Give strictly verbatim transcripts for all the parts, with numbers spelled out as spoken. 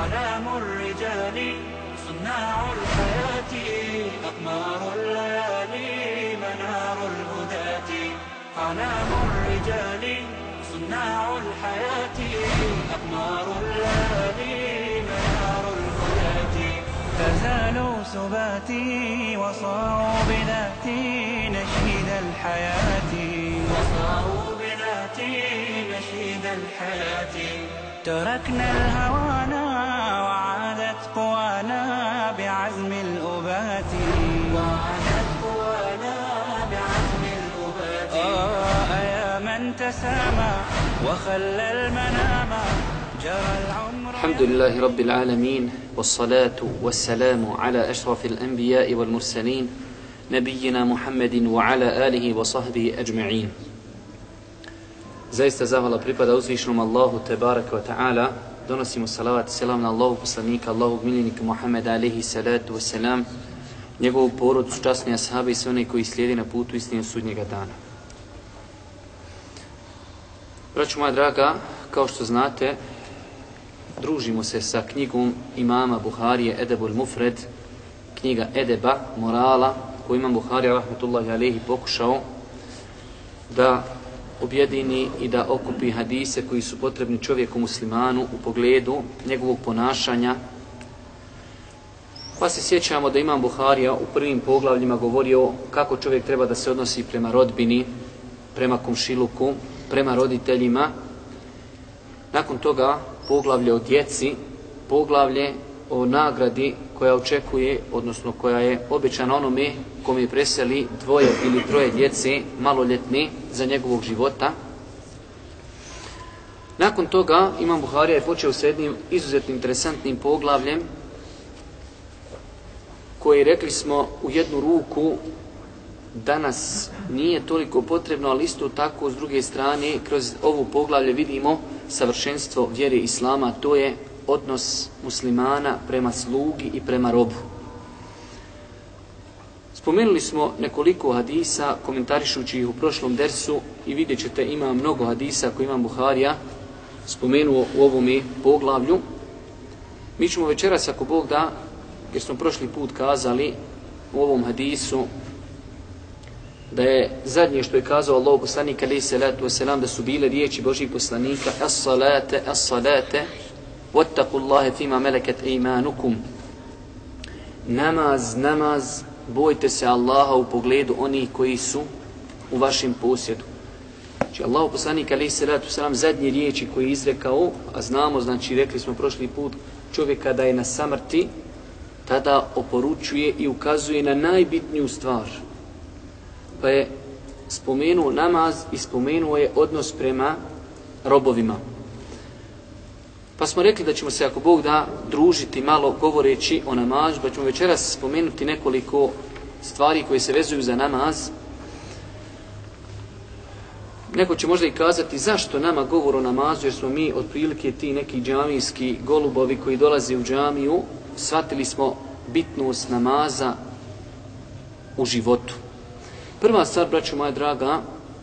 أعلام الرجال صناع الحياة أقمار الليالي منار الهداة أعلام الرجال صناع الحياة أقمار الليالي منار الهداة فزالوا سباتي وصاروا بذاتي نشيد الحياة وصاروا بذاتي نشيد الحياة تركنا الهوانا وعادت قوانا بعزم الأبات وعادت قوانا بعزم الأبات آه يا من تسامى وخلى المنام جرى العمر. الحمد لله رب العالمين والصلاة والسلام على أشرف الأنبياء والمرسلين نبينا محمد وعلى آله وصحبه أجمعين. Zaista zahvala pripada uzvišenom Allahu tebaraka wa ta'ala. Donosimo salavat i selam na Allahu poslanika, Allahog miljenika Muhammeda alaihi salatu wa salam, njegovu porodicu, časne ashabe i sve one koji slijedi na putu istine sudnjega dana. Braćo moja draga, kao što znate, družimo se sa knjigom imama Buharije Edebul Mufred, knjiga Edeba, morala, koju imam Buharija rahmetullahi alaihi pokušao da objedini i da okupi hadise koji su potrebni čovjeku muslimanu u pogledu njegovog ponašanja. Pa se sjećamo da imam Buharija u prvim poglavljima govorio kako čovjek treba da se odnosi prema rodbini, prema komšiluku, prema roditeljima. Nakon toga poglavlje o djeci, poglavlje o nagradi koja očekuje, odnosno koja je obećana onome kome preseli dvoje ili troje djece maloljetne za njegovog života. Nakon toga imam Buharija je počeo s jednim izuzetno interesantnim poglavljem koji, rekli smo, u jednu ruku danas nije toliko potrebno, ali isto tako s druge strane kroz ovu poglavlje vidimo savršenstvo vjere Islama, to je odnos muslimana prema slugi i prema robu. Spomenuli smo nekoliko hadisa komentarišući ih u prošlom dersu i vidjet ćete ima mnogo hadisa koje imam Buharija spomenuo u ovome poglavlju. Mi ćemo večeras, ako Bog da, jer smo prošli put kazali u ovom hadisu da je zadnje što je kazao Allahu poslanik alejhi salatu vesselam da su bile riječi Božjih poslanika as-salate as-salate wattaqullaha fima malakat aymanukum. Namaz, namaz, bojte se Allaha u pogledu onih koji su u vašem posjedu. Znači Allahu poslanik alejhi salatu vesselam zadnje riječi koje je izrekao, a znamo, znači rekli smo prošli put, čovjek kada je na samrti tada oporučuje i ukazuje na najbitniju stvar. Pa je spomenuo namaz i spomenuo je odnos prema robovima. Pa smo rekli da ćemo se, ako Bog da, družiti malo govoreći o namazu, pa ćemo večeras spomenuti nekoliko stvari koje se vezuju za namaz. Neko će možda i kazati zašto nama govor o namazu, jer smo mi otprilike ti neki džamijski golubovi koji dolaze u džamiju, shvatili smo bitnost namaza u životu. Prva stvar, braćo moja draga,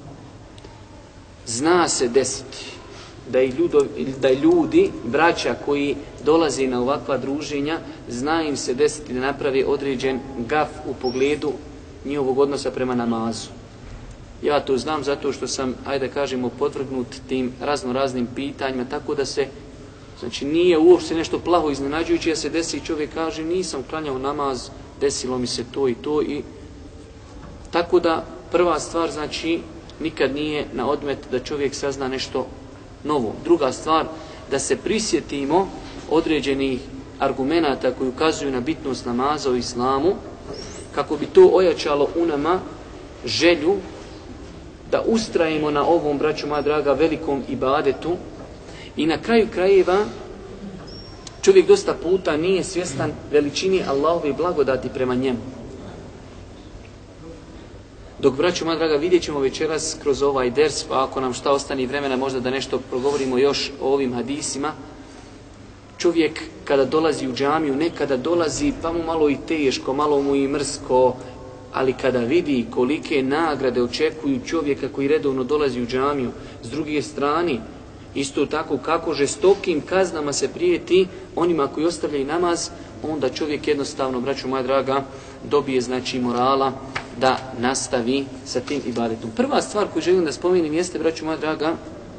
zna se desiti da i ljudi, da ljudi, braća koji dolaze na ovakva druženja, zna im se desiti da napravi određen gaf u pogledu njihovog odnosa prema namazu. Ja to znam zato što sam, ajde kažemo, podvrgnut tim razno raznim pitanjima, tako da se, znači nije uopšte nešto plaho iznenađujuće, da se desi i čovjek kaže nisam klanjao namaz, desilo mi se to i to i tako da prva stvar, znači, nikad nije na odmet da čovjek sazna nešto novo. Druga stvar, da se prisjetimo određenih argumenata koji ukazuju na bitnost namaza u islamu, kako bi to ojačalo u nama želju da ustrajemo na ovom, braćo moja draga, velikom ibadetu. I na kraju krajeva čovjek dosta puta nije svjestan veličini Allahove blagodati prema njemu. Dok, braćo moja draga, vidjet ćemo večeras kroz ovaj ders, pa ako nam šta ostane vremena možda da nešto progovorimo još o ovim hadisima. Čovjek kada dolazi u džamiju, nekada dolazi pa mu malo i teško, malo mu i mrsko, ali kada vidi kolike nagrade očekuju čovjeka koji redovno dolazi u džamiju, s druge strane, Isto tako kako žestokim kaznama se prijeti onima koji ostavljaju namaz, onda čovjek jednostavno, braćo moja draga, dobije znači morala da nastavi sa tim ibadetom. Prva stvar koju želim da spomenem jeste, braćo moja draga,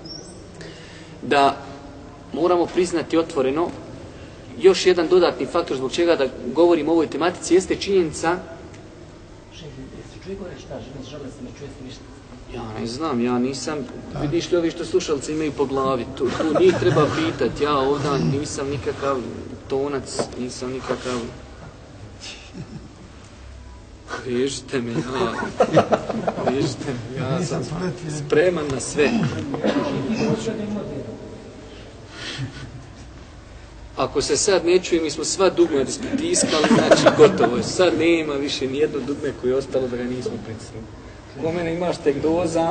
da moramo priznati otvoreno, još jedan dodatni faktor zbog čega da govorim o ovoj tematici jeste činjenica. Ja ne znam, ja nisam, vidiš li ovi što slušalci imaju po glavi, tu, tu njih treba pitati, ja ovdje nisam nikakav tonac, nisam nikakav... Vežite me, ja, vežite me, ja sam spreman na sve. Ako se sad ne čuje, mi smo sva dugme pritiskali, znači gotovo je, sad nema više nijedno dugme koje je ostalo da ga nismo pritisnuli. Ko mene imaš tek doza.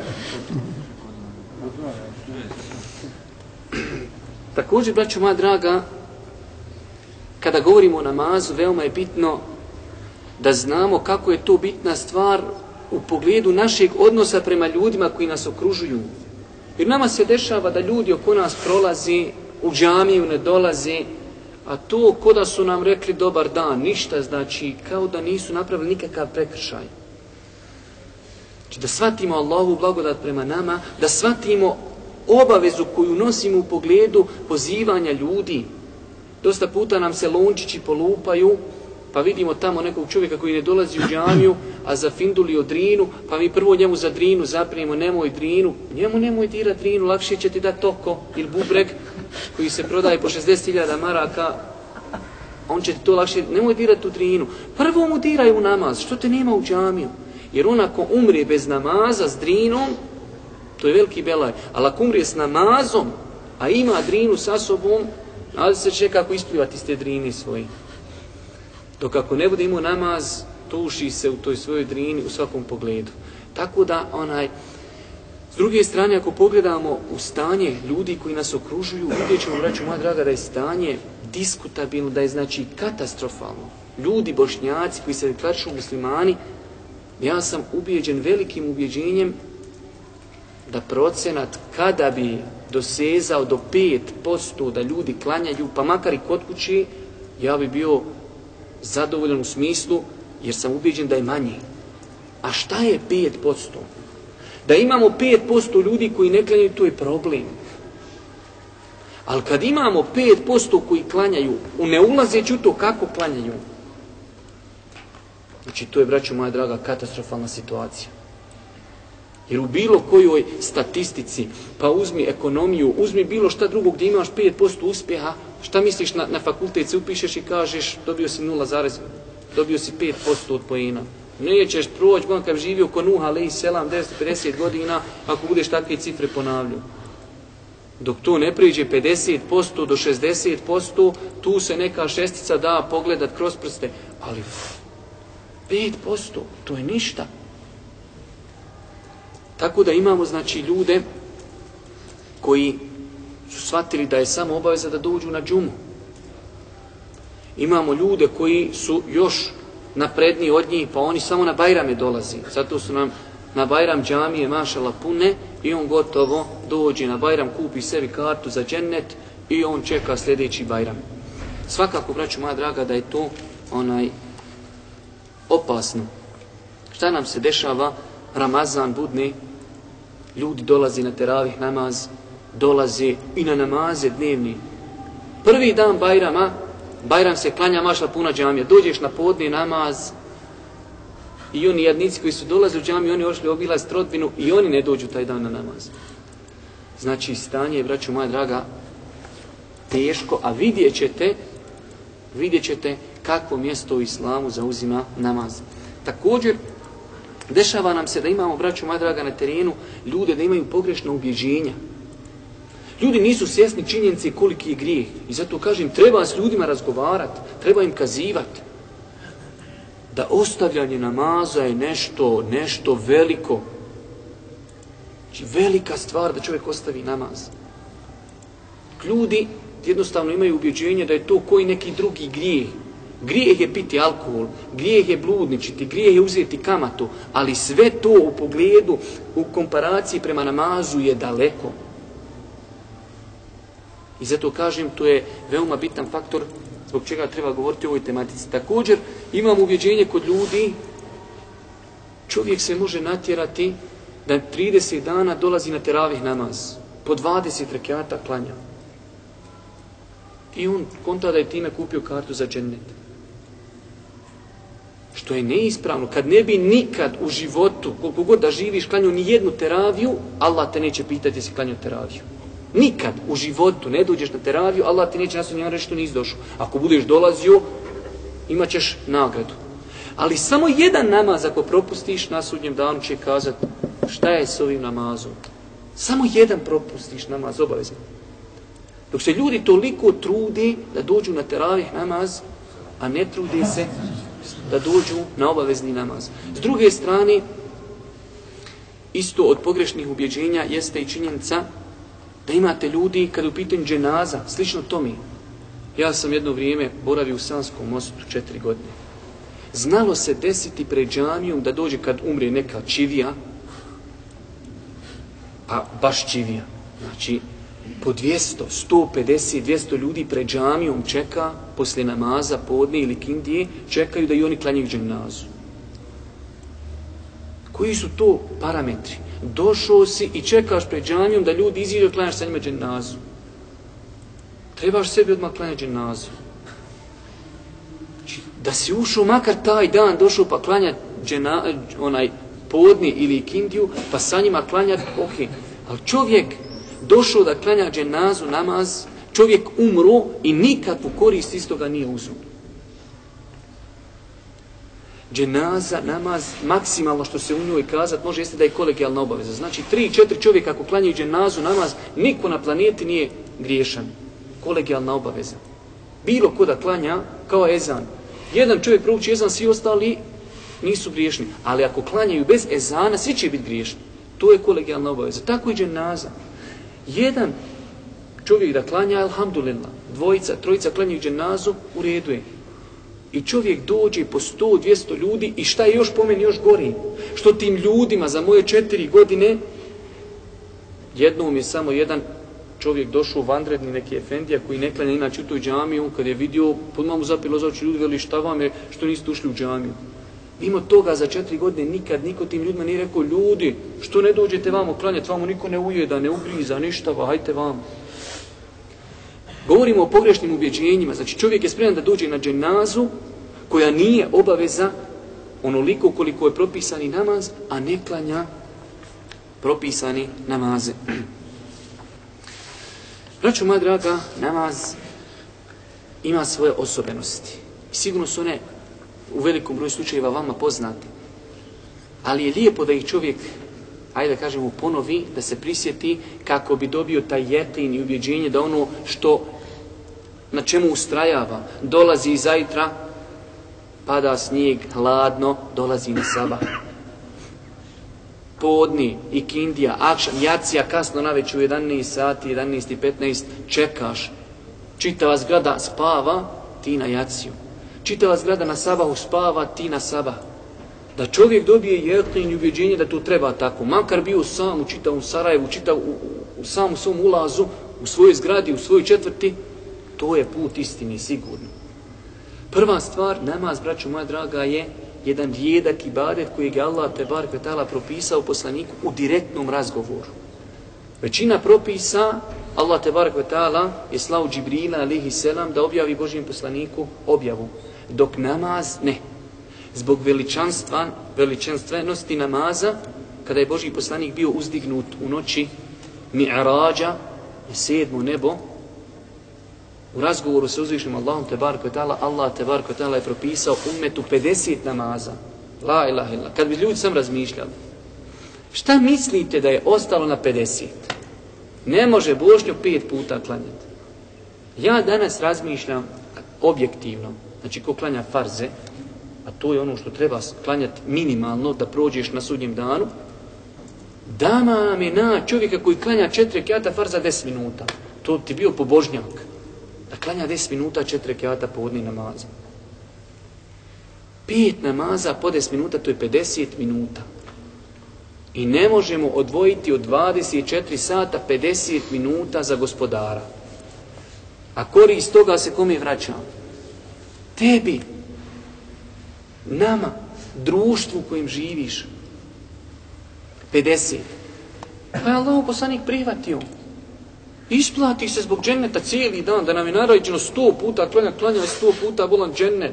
Također, braćo moja draga, kada govorimo o namazu, veoma je bitno da znamo kako je to bitna stvar u pogledu našeg odnosa prema ljudima koji nas okružuju. Jer nama se dešava da ljudi oko nas prolazi, u džamiju ne dolazi, a to ko da su nam rekli dobar dan, ništa, znači kao da nisu napravili nikakav prekršaj. Znači da shvatimo Allahu blagodat prema nama, da shvatimo obavezu koju nosimo u pogledu pozivanja ljudi. Dosta puta nam se lončići polupaju, pa vidimo tamo nekog čovjeka koji ne dolazi u džamiju, a zafinduli od drinu, pa mi prvo njemu za drinu zaprijemo, nemoj drinu, njemu nemoj dirat drinu, lakše će ti dati oko ili bubreg koji se prodaje po šezdeset hiljada maraka, on će ti to lakše, nemoj dirat u drinu. Prvo mu diraj u namaz, što te nema u džamiju. Jer on ako umrije bez namaza s drinom, to je veliki belaj. Ali ako umrije s namazom, a ima drinu sa sobom, nalazi se će kako isplivati iz te drine svoje. Dok ako ne bude imao namaz, tuši se u toj svojoj drini u svakom pogledu. Tako da, onaj, s druge strane, ako pogledamo u stanje ljudi koji nas okružuju, vidjet ćemo, braćo moja draga, da je stanje diskutabilno, da je znači katastrofalno. Ljudi, Bošnjaci koji se deklarišu muslimani, ja sam ubijeđen velikim ubjeđenjem da procenat kada bi dosezao do pet posto da ljudi klanjaju, pa makar i kod kući, ja bi bio zadovoljan u smislu, jer sam ubijeđen da je manje. A šta je pet posto? Da imamo pet posto ljudi koji ne klanjaju, to je problem. Ali kad imamo pet posto koji klanjaju, u ne ulazeći u to kako klanjaju, znači to je, braćo moja draga, katastrofalna situacija. Jer u bilo kojoj statistici, pa uzmi ekonomiju, uzmi bilo šta drugo gdje imaš pet posto uspjeha, šta misliš na, na fakultet se upišeš i kažeš dobio si nula, dobio si pet posto od poena. Nećeš proći, on kad živio ko Nuh alejhi selam devetsto pedeset godina, ako budeš takve cifre ponavljao. Dok to ne priđe pedeset posto do šezdeset posto, tu se neka šestica da pogledat kroz prste, ali pet posto, to je ništa. Tako da imamo, znači, ljude koji su shvatili da je samo obaveza da dođu na džumu. Imamo ljude koji su još napredniji od njih, pa oni samo na Bajrame dolazi. Zato su nam na Bajram džamije mašala pune i on gotovo dođe na Bajram, kupi sebi kartu za džennet i on čeka sljedeći Bajram. Svakako, braćo moja draga, da je to onaj opasno. Šta nam se dešava? Ramazan budne, ljudi dolazi na teravih namaz, dolazi i na namaze dnevni. Prvi dan Bajrama, Bajram se klanja, mašla puna džamija, dođeš na podne namaz i oni jadnici koji su dolazili u džamiju, oni ošli obilaz rodbinu i oni ne dođu taj dan na namaz. Znači stanje je, braćo moja draga, teško, a vidjet ćete, vidjet ćete kakvo mjesto u islamu zauzima namaz. Također, dešava nam se da imamo, braćo moja draga, na terenu ljude da imaju pogrešna ubjeđenja. Ljudi nisu svjesni činjenice koliki je grijeh. I zato kažem, treba s ljudima razgovarati, treba im kazivati. Da ostavljanje namaza je nešto, nešto veliko. Znači velika stvar da čovjek ostavi namaz. Ljudi jednostavno imaju ubjeđenje da je to koji neki drugi grijeh. Grijeh je piti alkohol, grijeh je bludničiti, grijeh je uzeti kamatu, ali sve to u pogledu, u komparaciji prema namazu je daleko. I zato kažem, to je veoma bitan faktor zbog čega treba govoriti o ovoj tematici. Također, imam ubjeđenje kod ljudi, čovjek se može natjerati da trideset dana dolazi na teravih namaz. Po dvadeset rekata klanja. I on konta da je time kupio kartu za džennet. Što je neispravno. Kad ne bi nikad u životu, koliko god da živiš, klanjao ni jednu teraviju, Allah te neće pitati jesi klanjao teraviju. Nikad u životu ne dođeš na teraviju, Allah ti neće nasudnji dan reći što nisi došao. Ako budeš dolazio, imat ćeš nagradu. Ali samo jedan namaz ako propustiš, na sudnjem danu će kazati šta je s ovim namazom. Samo jedan propustiš namaz, obavezno. Dok se ljudi toliko trudi da dođu na teravih namaz, a ne trude se da dođu na obavezni namaz. S druge strane, isto od pogrešnih ubjeđenja jeste i činjenica da imate ljudi kada u pitanju dženaza, slično tome. Ja sam jedno vrijeme boravio u Sanskom mostu četiri godine. Znalo se desiti pred džamijom da dođe kad umre neka čivija, a baš čivija. Znači, po dvjesto, sto pedeset, dvjesto ljudi pred džamijom čeka, poslije namaza, podne ili kindije, čekaju da i oni klanjaju dženazu. Koji su to parametri? Došao si i čekaš pred džamijom da ljudi iziđu i klanjaš sa njima dženazu. Trebaš sebi odmah klanjati dženazu. Da si ušao makar taj dan, došao pa klanjati džena, onaj podne ili kindiju, pa sa njima klanjati, ok. Ali čovjek došao da klanja dženazu, namaz, čovjek umro i nikakvu korist iz toga nije uzeo. Dženaza, namaz, maksimalno što se u njoj kazat može jeste da je kolegijalna obaveza. Znači, tri, četiri čovjeka ako klanjaju dženazu, namaz, niko na planeti nije griješan. Kolegijalna obaveza. Bilo ko da klanja kao ezan. Jedan čovjek prouči ezan, svi ostali nisu griješni. Ali ako klanjaju bez ezana, svi će biti griješni. To je kolegijalna obaveza. Tako i dženaza. Jedan čovjek da klanja, alhamdulillah, dvojica, trojica klanjaju dženazu, u redu je. I čovjek dođe po sto, dvjesto ljudi i šta je još po meni još gori? Što tim ljudima za moje četiri godine, jednom je samo jedan čovjek došao vanredni neki efendija koji ne klanja inače u toj džamiju, kad je vidio, podmah mu zapilo za oči, ljudi veli šta vam je, što niste ušli u džamiju. Mimo toga za četiri godine nikad niko tim ljudima nije rekao, ljudi, što ne dođete vamo klanjati, vamo niko ne ujeda, ne ugriza, ništa, va, hajte vamo. Govorimo o pogrešnim ubjeđenjima, znači čovjek je spreman da dođe na dženazu koja nije obaveza onoliko koliko je propisani namaz, a ne klanja propisani namaze. Braćo moja draga, namaz ima svoje osobenosti. I sigurno su one u velikom broju slučajeva vama poznati. Ali je lijepo da ih čovjek, ajde da kažemo, ponovi, da se prisjeti kako bi dobio taj jeqin i ubjeđenje da ono što na čemu ustrajava, dolazi iz zajtra, pada snijeg, hladno, dolazi na sabah. Podni, ikindija, akšam, jacija, kasno navečer u jedanaest sati, jedanaest i petnaest, čekaš. Čitava zgrada spava, ti na jaciju. Čitava zgrada na sabahu spava, ti na sabah. Da čovjek dobije jeqin i ubjeđenje da to treba tako. Makar bio sam u čitavom Sarajevu, čitav, u, u samom svom ulazu, u svojoj zgradi, u svojoj četvrti, to je put istini, sigurno. Prva stvar, namaz, braćo moja draga, je jedan rijedak ibadet kojeg je Allah tebarek ve taala propisao poslaniku u direktnom razgovoru. Većina propisa Allah tebarek ve taala je slao Džibrila alejhi selam da objavi Božjem poslaniku objavu, dok namaz ne. Zbog veličanstva, veličanstvenosti namaza, kada je Božji poslanik bio uzdignut u noći Mi'rađa, sedmo nebo, u razgovoru sa uzvišnim Allahom tebarek ve taala, Allah tebarek ve taala je propisao ummetu pedeset namaza. La ilaha illa. Kad bi ljudi sam razmišljali, šta mislite da je ostalo na pedeset? Ne može Bošnjo pet puta klanjati. Ja danas razmišljam objektivno, znači ko klanja farze, a to je ono što treba klanjati minimalno da prođeš na sudnjem danu, dama mi na čovjeka koji klanja četiri rekata farza deset minuta. To ti bio pobožnjak. Da klanja deset minuta četiri rekata podni namaza. Pet namaza po deset minuta, to je pedeset minuta. I ne možemo odvojiti od dvadeset četiri sata pedeset minuta za gospodara. A korist toga se kome vraća? Tebi, nama, društvu u kojem živiš. pedeset. Pa je Allah poslanik prihvatio. Isplati se zbog dženneta cijeli dan, da nam je naređeno sto puta klanja, klanja sto puta volan džennet.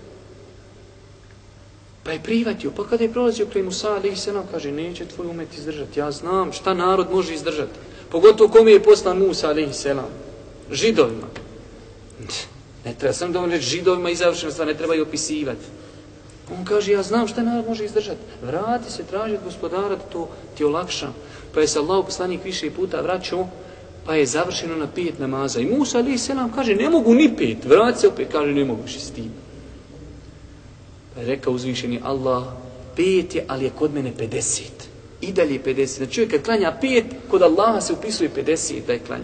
Pa je prihvatio. Pa kada je prolazio kraj Musa alejhi selam, kaže, neće tvoj umet izdržati. Ja znam šta narod može izdržati. Pogotovo kome je poslan Musa alejhi selam. Židovima. Ne treba sam dovoljno reći židovima i završena stvar, ne treba i opisivati. On kaže, ja znam šta narod može izdržati. Vrati se, traži od gospodara da to ti olakša. Pa je se Allah poslanik više puta vraćao, pa je završeno na pet namaza. I Musa alejhi selam kaže, ne mogu ni pet. Vrati se opet, kaže, ne mogu više s tim. Pa je rekao uzvišeni Allah, pet je, ali je kod mene pedeset. I dalje je pedeset. Znači čovjek kad klanja pet, kod Allaha se upisuje pedeset da je klanja.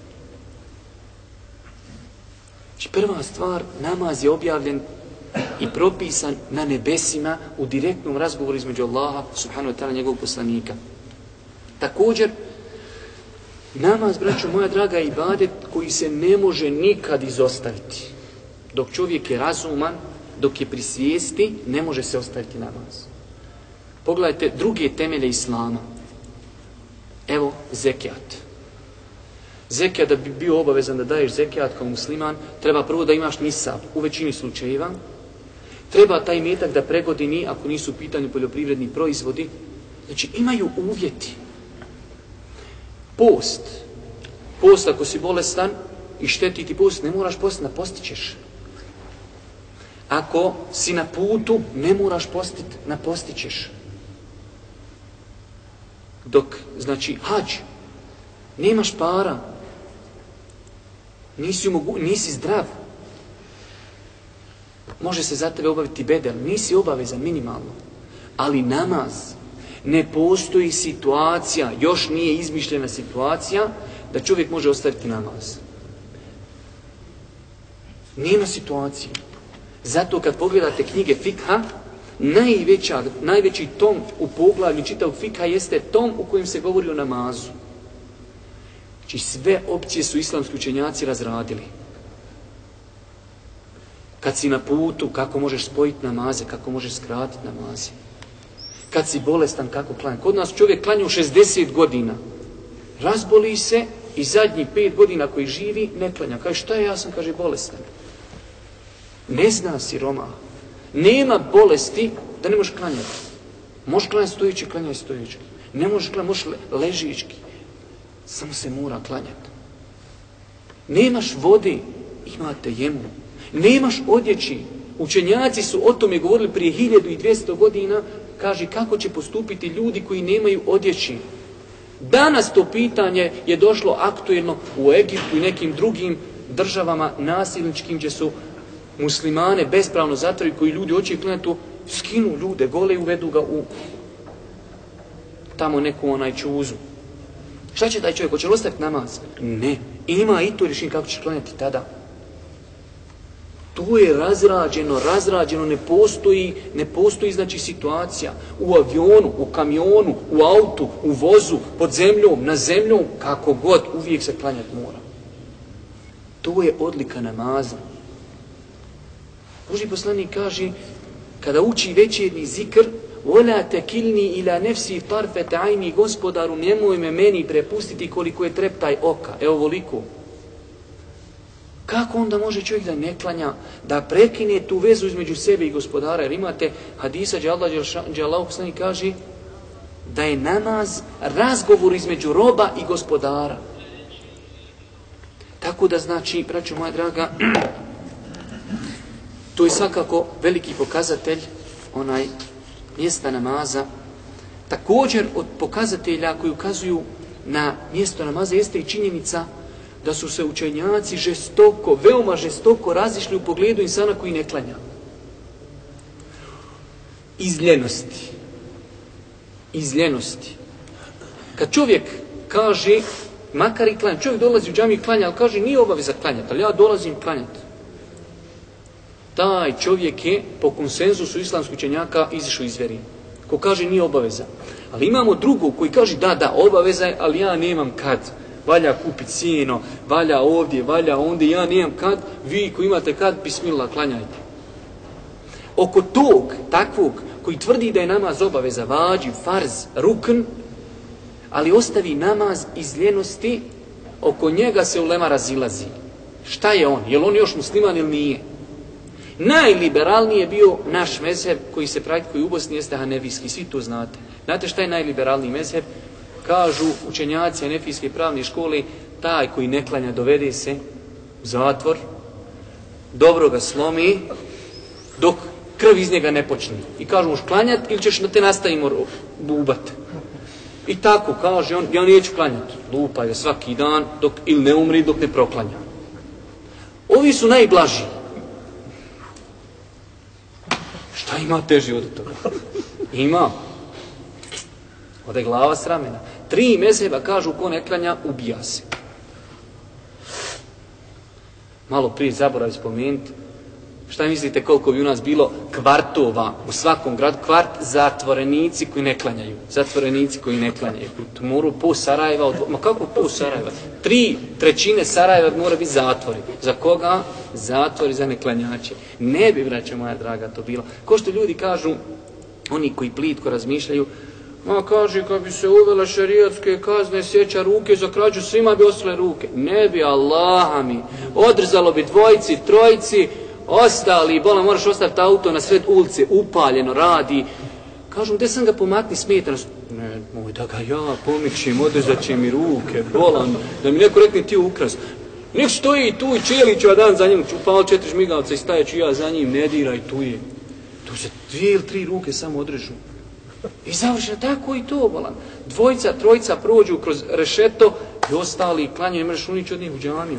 Znači prva stvar, namaz je objavljen i propisan na nebesima u direktnom razgovoru između Allaha subhanahu wa ta'ala njegovog poslanika. Također, namaz, braćo moja draga, je ibadet koji se ne može nikad izostaviti. Dok čovjek je razuman, dok je pri svijesti, ne može se ostaviti namaz. Pogledajte druge temelje Islama. Evo, zekijat. Zekijat, da bi bio obavezan da daješ zekijat kao musliman, treba prvo da imaš nisab, u većini slučajeva. Treba taj imetak da pregodini, ako nisu u pitanju poljoprivredni proizvodi. Znači, imaju uvjeti. Post. Post, ako si bolestan i šteti ti post, ne moraš postiti, napostićeš. Ako si na putu, ne moraš postiti, napostićeš. Dok, znači, hađ, nemaš para, nisi, mogu, nisi zdrav, može se za tebe obaviti bedel, nisi obavezan minimalno. Ali namaz, ne postoji situacija, još nije izmišljena situacija, da čovjek može ostaviti namaz. Nema situacije. Zato kad pogledate knjige fikha, najveća, najveći tom u poglavlju čitavog fikha jeste tom u kojem se govori o namazu. Znači sve opcije su islamski učenjaci razradili. Kad si na putu, kako možeš spojiti namaze, kako možeš skratiti namaze. Kad si bolestan, kako klanja. Kod nas čovjek klanja u šezdeset godina. Razboli se i zadnjih pet godina koji živi ne klanja. Kaže, šta je, ja sam, kaže, bolestan. Ne zna siroma. Nema bolesti da ne možeš klanjati. Možeš klanjati stojići, klanjaj stojići. Ne možeš klanjati, možeš ležički. Samo se mora klanjati. Nemaš vode, imate jemu. Nemaš odjeći. Učenjaci su o tome govorili prije hiljadu i dvjesto godina. Kaže kako će postupiti ljudi koji nemaju odjeći. Danas to pitanje je došlo aktuelno u Egiptu i nekim drugim državama nasilničkim gdje su muslimane bespravno zatvori koji ljudi hoće klanjati, skinu ljude gole i uvedu ga u tamo neku onaj čuzu. Šta će taj čovjek? Hoće li ostaviti namaz? Ne. Ima i to rješenje kako će klanjati tada. To je razrađeno, razrađeno, ne postoji, ne postoji znači situacija u avionu, u kamionu, u autu, u vozu, pod zemljom, na zemljom, kako god, uvijek se klanjati mora. To je odlika namaza. Božji poslanik kaže, kada uči večernji zikr, وَلَا تَكِلْنِي إِلَا نَفْسِي طَرْفَةَ عَيْنِي Gospodaru, nemoj me meni prepustiti koliko je treptaj oka. Evo voliko. Kako onda može čovjek da ne klanja, da prekine tu vezu između sebe i gospodara? Jer imate hadisa gdje Allah, gdje Allah poslanik kaže da je namaz razgovor između roba i gospodara. Tako da znači, braćo moja draga, to je svakako veliki pokazatelj onaj mjesta namaza. Također od pokazatelja koji ukazuju na mjesto namaza jeste i činjenica da su se učenjaci žestoko, veoma žestoko razišli u pogledu insana koji ne klanja. Iz ljenosti. Iz ljenosti. Kad čovjek kaže, makar i klanja, čovjek dolazi u džamiju i klanja, ali kaže nije obaveza klanjati, ali ja dolazim klanjati. Taj čovjek je po konsenzusu islamskih učenjaka izišao iz vjere. Ko kaže nije obaveza. Ali imamo drugog koji kaže da, da, obaveza je, ali ja nemam kad. valja kupiti sijeno, valja ovdje, valja ondje, ja nemam kad, vi koji imate kad, bismillah, klanjajte. Oko tog, takvog, koji tvrdi da je namaz obaveza, vađiv, farz, rukn, ali ostavi namaz iz ljenosti, oko njega se ulema razilazi. Šta je on? Je li on još musliman ili nije? Najliberalniji je bio naš mezheb koji se praktikuje u Bosni, jeste hanefijski, svi to znate. Znate šta je najliberalniji mezheb? Kažu učenjaci hanefijske pravne škole, taj koji ne klanja dovede se u zatvor, dobro ga slomi, dok krv iz njega ne počne. I kažu, možeš klanjati ili ćeš da te nastavimo bubat. I tako kaže on, ja neću klanjati. Lupa je svaki dan, dok ili ne umri, dok ne proklanja. Ovi su najblaži. Šta ima teži od toga? Ima. Ode glava s ramena. Tri mezheba kažu, ko ne klanja, ubija se. Malo prije zaboravi spomenuti. Šta mislite koliko bi u nas bilo kvartova u svakom gradu? Kvart zatvorenici koji ne klanjaju. Zatvorenici koji ne klanjaju. Moru po Sarajeva, od... ma kako po Sarajeva? Tri trećine Sarajeva mora biti zatvori. Za koga? Zatvori za neklanjače. Ne bi, braćo moja draga, to bilo. Ko što ljudi kažu, oni koji plitko razmišljaju, ma kaže, kad bi se uvela šerijatske kazne, sjeća ruke za krađu, svima bi ostale ruke. Ne bi, Allaha mi. Odrzalo bi dvojici, trojici, ostali, bola, moraš ostaviti auto na sred ulice, upaljeno, radi. Kažu, gdje sam ga pomakni, smeta nas. Ne, moj, da ga ja pomičim, odrezat će mi ruke, bolan, da mi neko rekne ti ukras. Nek stoji tu i čelić ću ja dan za njim, ću upal četiri žmigavca i stajeću ja za njim, ne diraj, tu je. Tu se dvije ili tri ruke samo odrežu. I završeno tako i to, bolan. Dvojica, trojica prođu kroz rešeto i ostali klanjaju, ne možeš unići od njih u džamiju.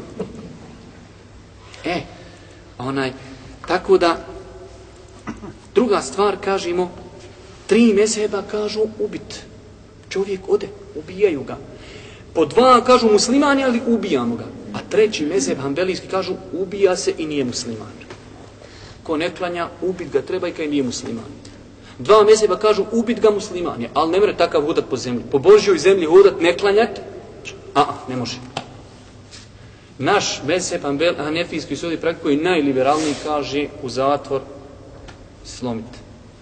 E, onaj, tako da, druga stvar, kažemo, tri mezheba kažu ubit. Čovjek ode, ubijaju ga. Po dva kažu muslimani, ali ubijamo ga. A treći mezheb, hanbelijski, kažu ubija se i nije musliman. Ko ne klanja, ubit ga treba i kaj nije musliman. Dva mezheba kažu ubit ga musliman je, ali ne može takav hodat po zemlji. Po Božjoj zemlji hodat, ne klanjat, a, ne može. Naš mezheb hanefijski sudi praktikuje najliberalniji, kaže u zatvor slomiti.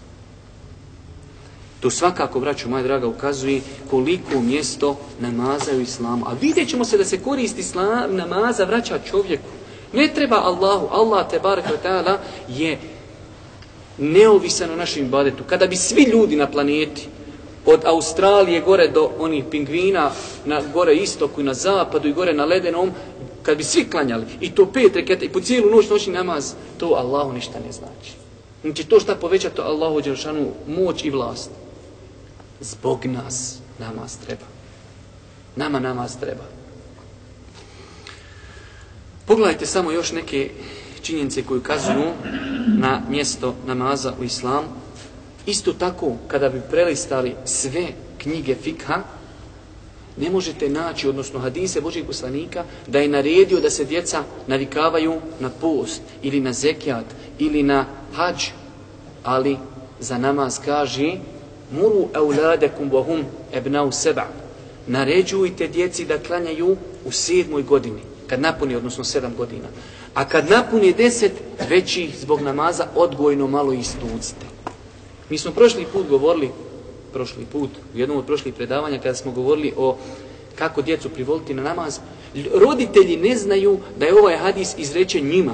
To svakako, braćo moja draga, ukazuje koliko mjesto namaza u islamu. A vidjet ćemo se da se koristi islam, namaza vraća čovjeku. Ne treba Allahu. Allah te barek ve taala je neovisan o našem ibadetu. Kada bi svi ljudi na planeti, od Australije gore do onih pingvina, na gore istoku i na zapadu i gore na ledenom, kad bi svi klanjali, i to pet reketa, i po cijelu noć noćni namaz, to Allahu ništa ne znači. Znači to šta poveća, to Allahu dželešanu moć i vlast. Zbog nas namaz treba. Nama namaz treba. Pogledajte samo još neke činjenice koje ukazuju na mjesto namaza u islamu. Isto tako, kada bi prelistali sve knjige fikha, ne možete naći, odnosno hadise Božjeg poslanika, da je naredio da se djeca navikavaju na post, ili na zekijat, ili na hadž, ali za namaz kaže muru euladekum wahum ebnau seba. Naređujte djeci da klanjaju u sedmoj godini, kad napuni, odnosno sedam godina. A kad napuni deset, već ih zbog namaza odgojno malo istucite. Mi smo prošli put govorili, prošli put, u jednom od prošlih predavanja, kada smo govorili o kako djecu privoliti na namaz, roditelji ne znaju da je ovaj hadis izrečen njima.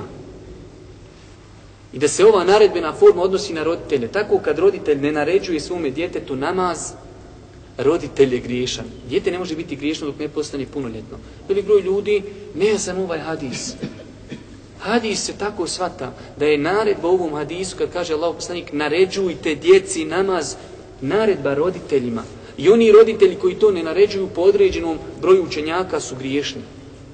I da se ova naredbena forma odnosi na roditelje. Tako kad roditelj ne naređuje svome djetetu namaz, roditelj je griješan. Dijete ne može biti griješno dok ne postane punoljetno. Velik broj ljudi ne znam ovaj hadis. Hadis se tako shvata da je naredba u ovom hadisu, kad kaže Allahov poslanik, naređujte djeci namaz, naredba roditeljima. I oni roditelji koji to ne naređuju po određenom broju učenjaka su griješni.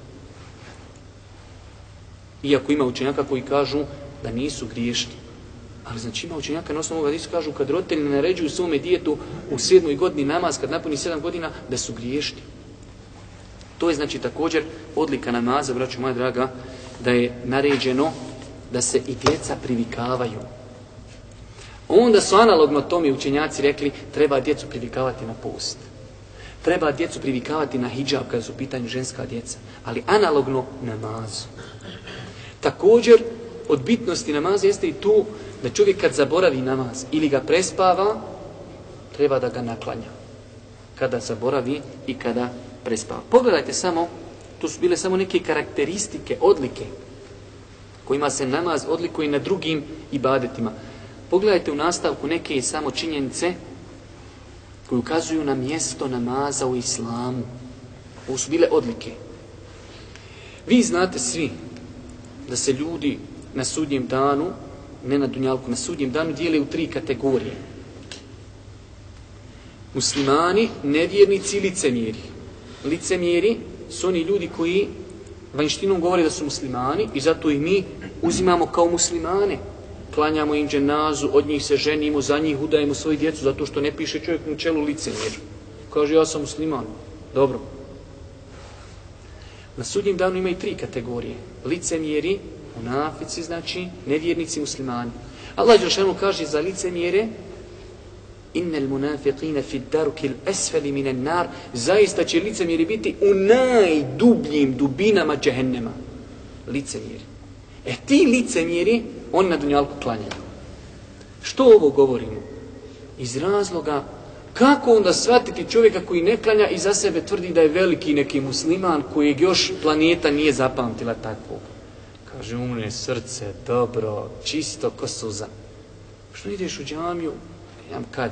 Iako ima učenjaka koji kažu da nisu griješni. Ali znači ima učenjaka na osnovu hadisu kažu kad roditelji ne naređuju svome djetetu u sedmoj godini namaz, kad napuni sedam godina, da su griješni. To je znači također odlika namaza, braćo moja draga, da je naređeno da se i djeca privikavaju. Onda su analogno tome učenjaci rekli treba djecu privikavati na post. Treba djecu privikavati na hidžab kada su u pitanju ženska djeca, ali analogno namazu. Također, od bitnosti namaza jeste i tu da čovjek kad zaboravi namaz ili ga prespava, treba da ga naklanja. Kada zaboravi i kada prespava. Pogledajte samo, tu su bile samo neke karakteristike, odlike, kojima se namaz odlikuje na drugim ibadetima. Pogledajte u nastavku neke samo činjenice koji ukazuju na mjesto namaza u islamu. Ovo su bile odlike. Vi znate svi da se ljudi na sudnjem danu, ne na dunjalku, na sudnjem danu dijele u tri kategorije. Muslimani, nevjernici i licemjeri. Licemjeri su oni ljudi koji vanjštinom govore da su muslimani i zato i mi uzimamo kao muslimane. Klanjamo im dženazu, od njih se ženimo, za njih udajemo svoju djecu, zato što ne piše čovjek na čelu licemjer. Kaže, ja sam musliman. Dobro. Na sudnjem danu ima i tri kategorije. Licemjeri, munafici, znači, nevjernici, muslimani. Allah dželešanu kaže za licemjere, innal munafiqina fi darkil asfali minan nar, zaista će licemjeri biti u najdubljim dubinama džehennema. Licemjeri. E ti licemjeri, oni na dunjalku klanjaju. Što ovo govorimo? Iz razloga kako onda shvatiti čovjeka koji ne klanja i za sebe tvrdi da je veliki neki musliman kojeg još planeta nije zapamtila takvog. Kaže, umre srce, dobro, čisto ko suza. Što ideš u džamiju? Jam kad?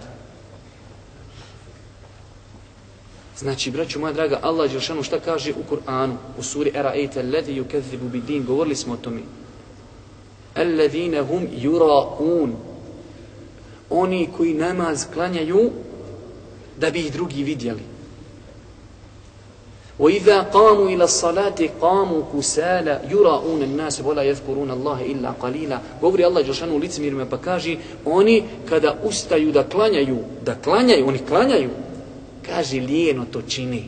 Znači, braćo moja draga, Allah dželešanu šta kaže u Kur'anu, u suri Era'ejte alladhi yukezzibu bid-din, govorili smo o tome. Alladhina hum yura'un. Oni koji namaz klanjaju da bi ih drugi vidjeli. وَإِذَا قَامُوا إِلَى الصَّلَاةِ قَامُوا كُسَالَ يُرَاءُونَ النَّاسِ وَلَا يَذْكُرُونَ اللَّهَ إِلَّا قَلِيلًا. Govori Allah dželešanu u licemjerima pa kaže, oni kada ustaju da klanjaju, da klanjaju, oni klanjaju, kaže lijeno to čini.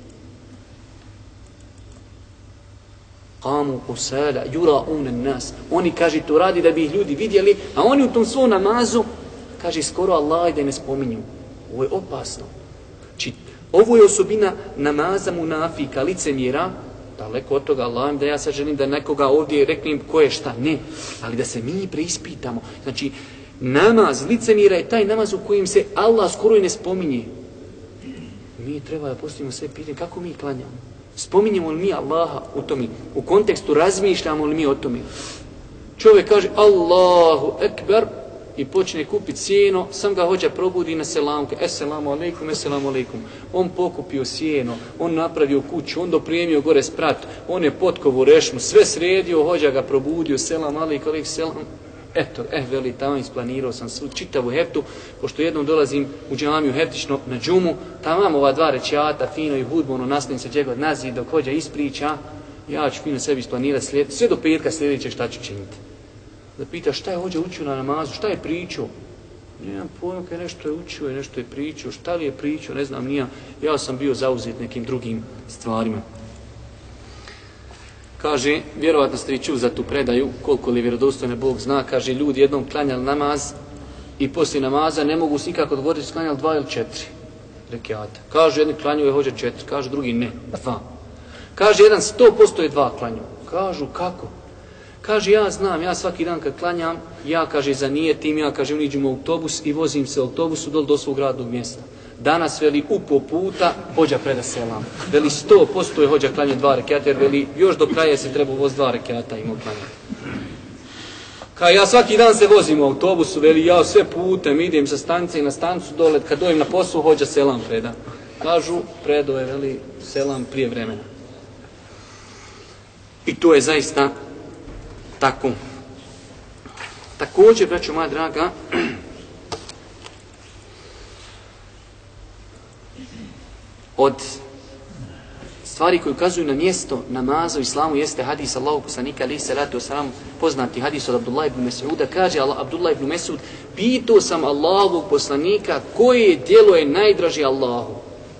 قَامُوا كُسَالَ يُرَاءُونَ النَّاسِ. Oni, kaže, to radi da bi ih ljudi vidjeli, a oni u tom svom namazu, kaže, skoro Allah da ne spominju. Ovo je opasno. Či, ovo je osobina namaza munafika, licemjera, daleko od toga, Allah da ja sad želim da nekoga ovdje reknem ko je šta, ne, ali da se mi preispitamo. Znači, namaz licemjera je taj namaz u kojem se Allah skoro i ne spominje. Mi treba da postavimo sve pitanje kako mi klanjamo. Spominjemo li mi Allaha u tome? U kontekstu razmišljamo li mi o tome? Čovjek kaže Allahu ekber i počne kupiti sjeno, sam ga hođa probudi na selamke. Esselamu alejkum, esselamu alejkum. On pokupio sjeno, on napravio kuću, on dopremio gore sprat, on je potkovu rešnu, sve sredio, hođa ga probudio, selam alejkum, alejkum selam. Eto, eh, veli, tamo isplanirao sam svu čitavu heftu, pošto jednom dolazim u džamiju heftično na džumu, tamo imam ova dva rećata, fino i hudbo, ono nastavim se gdje god nazi, dok hođa ispriča, ja ću fino sebi isplanirati slijed, sve do petka sljedeće šta ću činiti. Da pita šta je hođa učio na namazu, šta je pričao? Nemam pojma, kaj nešto je učio, nešto je pričao, šta li je pričao, ne znam, nija, ja sam bio zauzet nekim drugim stvarima. Kaže, vjerovatno ste vi čuli za tu predaju, koliko li vjerodostojno Bog zna, kaže, ljudi jednom klanjali namaz i poslije namaza ne mogu nikako dogovoriti su klanjali dva ili četiri rekiata. Kaže, jedni klanju je hođa četiri, kaže drugi ne, dva. Kaže, jedan sto posto je dva klanju. Kažu, kako? Kaže, ja znam, ja svaki dan kad klanjam, ja, kaže, zanijetim, ja, kaže, uniđem u autobus i vozim se u autobusu dol do svog radnog mjesta. Danas, veli, upo puta, hođa preda selam. Veli, sto posto je hođa klanja dva rekiata, jer veli, još do kraja se treba voz dva rekiata imao klanja. Kao ja svaki dan se vozim u autobusu, veli, ja sve putem idem sa stanice i na stanicu dole, kad dojem na poslu, hođa selam preda. Kažu, predo je, veli, selam prije vremena. I to je zaista tako. Također, braćo moja draga, od stvari koje ukazuju na mjesto namaza u islamu jeste hadis Allahu poslanika alejhi salatu vesselam, poznati hadis od Abdullah ibn Mes'uda, kaže Allah, Abdullah ibn Mes'ud, pitao sam Allahovog poslanika koje djelo je najdraže Allahu.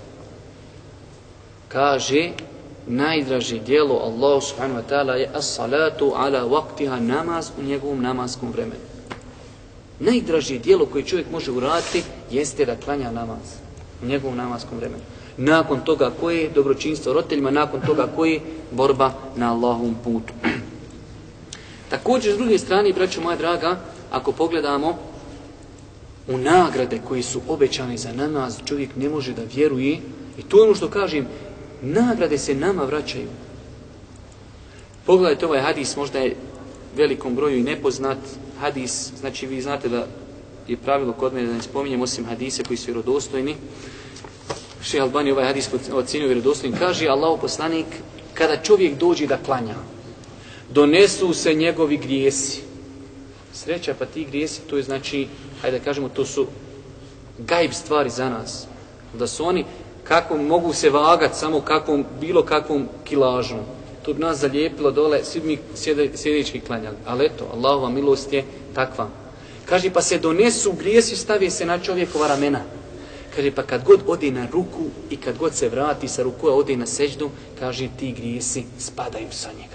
Kaže, najdraže djelo Allahu subhanahu wa ta'ala je as-salatu ala waqtiha, namaz u njegovom namaskom vremenu. Najdraže djelo koje čovjek može uraditi jeste da klanja namaz u njegovom namaskom vremenu. Nakon toga koje je dobročinstvo roditeljima, nakon toga koje je borba na Allahovom putu. Također, s druge strane, braćo moja draga, ako pogledamo u nagrade koje su obećane za namaz, čovjek ne može da vjeruje. I to je ono što kažem, nagrade se nama vraćaju. Pogledajte ovaj hadis, možda je velikom broju i nepoznat hadis, znači vi znate da je pravilo kod mene da ne spominjem osim hadise koji su vjerodostojni. Šejh Albani ovaj hadis ocjenio vjerodostojnim, kaže Allahov poslanik, kada čovjek dođe da klanja, donesu se njegovi grijesi. Sreća, pa ti grijesi, to je znači, hajde da kažemo, to su gajb stvari za nas. Da su oni, kako mogu se vagati samo kakvom, bilo kakvom kilažom. To bi nas zalijepilo dole, svi mi sjedeći klanjali. Ali eto, Allahova milost je takva. Kaže, pa se donesu grijesi, stavi se na čovjekova ramena. Kaže, pa kad god ode na ruku i kad god se vrati sa ruku, a ode na seždu, kaže, ti grijesi spadaju sa njega.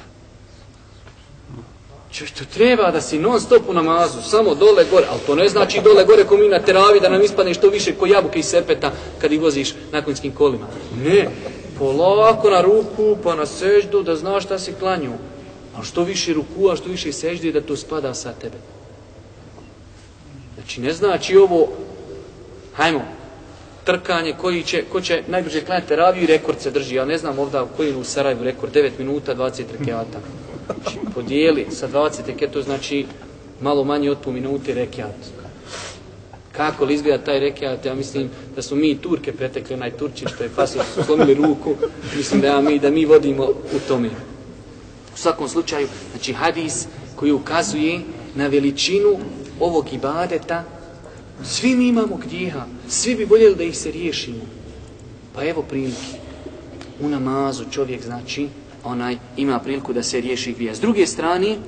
Što treba da si non stop u namazu, samo dole gore, ali to ne znači dole gore ko mi na teravi da nam ispadne što više ko jabuke iz sepeta kad ih voziš na konjskim kolima. Ne, polako na ruku pa na seždu da znaš šta si klanju. A što više ruku, a što više seždi da to spada sa tebe. Znači ne znači ovo, hajmo, trkanje koji će, ko će najbrže klanjati teraviju i rekord se drži. Ja ne znam ovdje koji je u Sarajevu rekord, devet minuta, dvadeset rekiata. Znači, podijeli sa dvadeset rekiata, to znači malo manje od pol minute rekiat. Kako li izgleda taj rekiat? Ja mislim da smo mi Turke pretekli, onaj Turčin što je pasio, su slomili ruku, mislim da, ja, mi, da mi vodimo u tome. U svakom slučaju, znači hadis koji ukazuje na veličinu ovog ibadeta, svi mi imamo grijeha, svi bi voljeli da ih se riješimo. Pa evo prilike. U namazu čovjek znači onaj ima priliku da se riješi grija. S druge strane,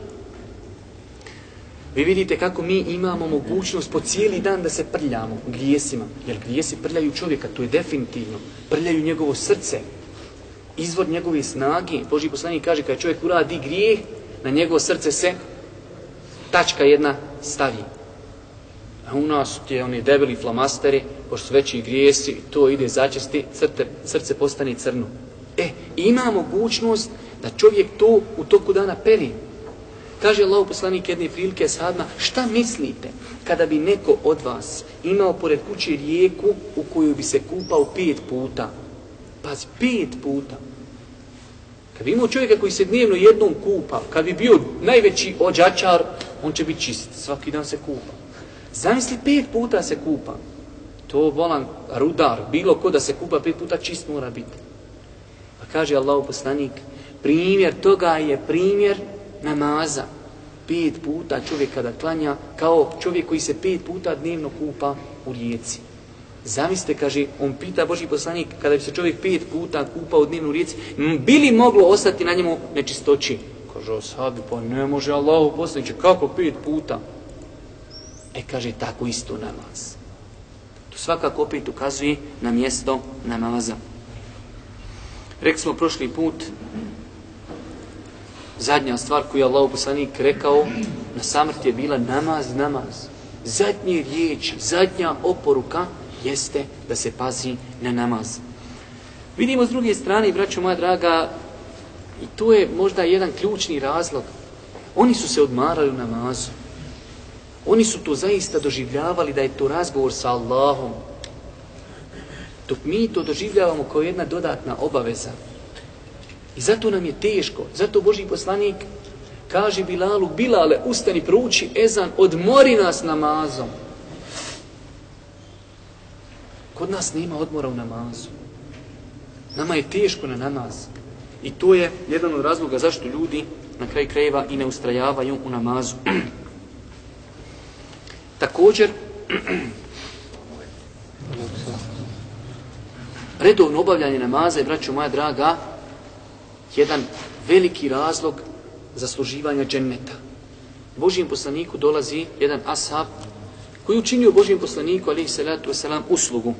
vi vidite kako mi imamo mogućnost po cijeli dan da se prljamo grijesima. Jer grijesi prljaju čovjeka, to je definitivno. Prljaju njegovo srce, izvor njegove snage. Božji poslanik kaže kada čovjek uradi grijeh, na njegovo srce se tačka jedna stavi. A u nas ti oni debeli flamasteri, pošto su veći grijesi, to ide začesti, srce, srce postane crno. E, ima mogućnost da čovjek to u toku dana peri. Kaže Allahov poslanik jedne prilike sahabima, šta mislite kada bi neko od vas imao pored kuće rijeku u koju bi se kupao pet puta? Pazi, pet puta. Kad bi imao čovjeka koji se dnevno jednom kupa, kad bi bio najveći ođačar, on će biti čist, svaki dan se kupa. Zamisli, pet puta se kupa. To volan rudar, bilo ko da se kupa pet puta, čist mora biti. Pa kaže Allahov poslanik, primjer toga je primjer namaza. Pet puta čovjek kada klanja, kao čovjek koji se pet puta dnevno kupa u rijeci. Zamislite, kaže, on pita Božji poslanik, kada bi se čovjek pet puta kupao dnevno u rijeci, bi li moglo ostati na njemu nečistoći? Kaže, o sahabi, pa ne može Allahov poslaniče, kako pet puta? E, kaže, tako isto namaz. To svakako opet ukazuje na mjesto namaza. Rekli smo prošli put, zadnja stvar koju je Allahov poslanik rekao na samrt je bila namaz, namaz. Zadnje riječi, zadnja oporuka jeste da se pazi na namaz. Vidimo s druge strane, braćo moja draga, i to je možda jedan ključni razlog. Oni su se odmarali u namazu. Oni su to zaista doživljavali da je to razgovor sa Allahom. Dok mi to doživljavamo kao jedna dodatna obaveza. I zato nam je teško. Zato Božji poslanik kaže Bilalu, Bilale, ustani, prouči ezan, odmori nas namazom. Kod nas nema odmora u namazu. Nama je teško na namaz. I to je jedan od razloga zašto ljudi na kraju krajeva i ne ustrajavaju u namazu. Također, redovno obavljanje namaza je, braćo moja draga, jedan veliki razlog zasluživanja dženneta. Božjem poslaniku dolazi jedan ashab koji je učinio Božjem poslaniku, alejhi salatu vesselam, uslugu.